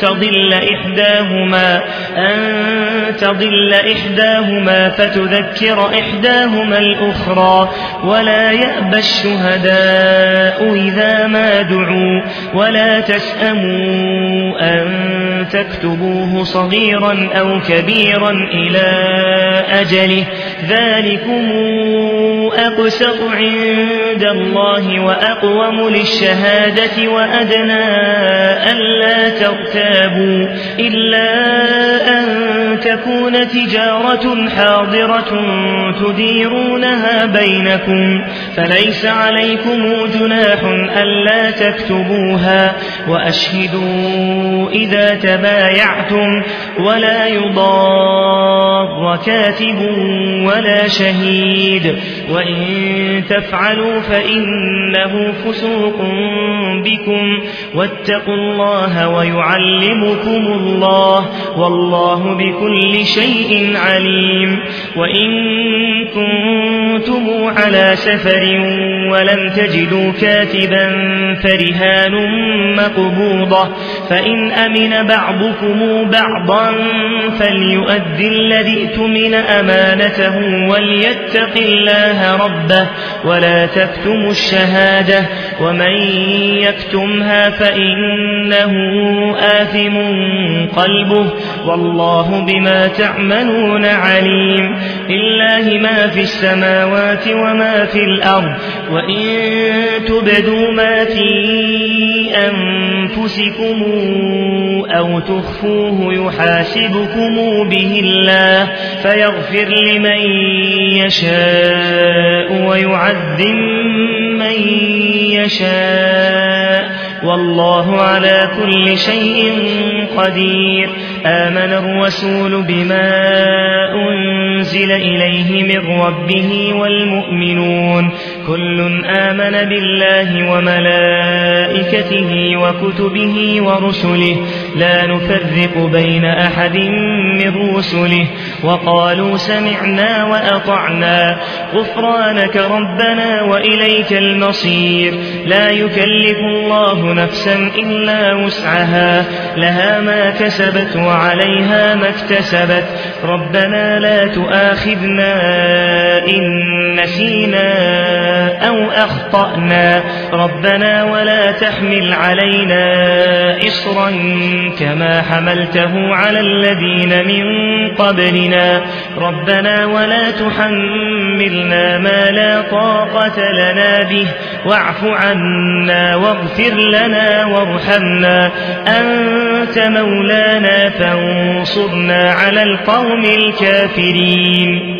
تضل إحداهما فتذكر إحداهما الأخرى ولا يأبى الشهداء إذا ما دعوا ولا تسأموا أن تكتبوه صغيرا أو كبيرا إلى أجله ذلكم أقسط عند الله وأقوم للشهادة وأدنى ألا ترتابوا إلا أن تكون تجارة حاضرة تديرونها بينكم فليس عليكم جناح ألا تكتبوها وأشهدوا إذا تبايعتم ولا يضار كاتب ولا شهيد وإن تفعلوا فإنه فسوق بكم واتقوا الله ويعلمكم الله والله بكل شيء عليم وإن كنتم على سفر ولم تجدوا كاتبا فرهان مقبوضة فإن أمن بعضكم بعضا فليؤدي الذي ائتمن أمانته وليتق الله ربه ولا تكتموا الشهادة ومن يكتمها فإنه آثم قلبه والله بما تعملون عليم لله ما في السماوات وما في الأرض وإن تبدوا ما في أنفسكم أو تخفوه يحاسبكم به الله فيغفر لمن يشاء ويعذب من يشاء والله على كل شيء قدير آمن الرسول بما أنزل إليه من ربه والمؤمنون كل آمن بالله وملائكته وكتبه ورسله لا نفرق بين أحد من رسله وقالوا سمعنا وأطعنا غفرانك ربنا وإليك المصير لا يكلف الله نفسا إلا وسعها لها ما كسبت وعليها ما اكتسبت ربنا لا تؤاخذنا إن نسينا أو أخطأنا ربنا ولا تحمل علينا إصرا كما حملته على الذين من قبلنا ربنا ولا تحملنا ما لا طاقة لنا به واعف عنا واغفر لنا وارحمنا أنت مولانا فانصرنا على القوم الكافرين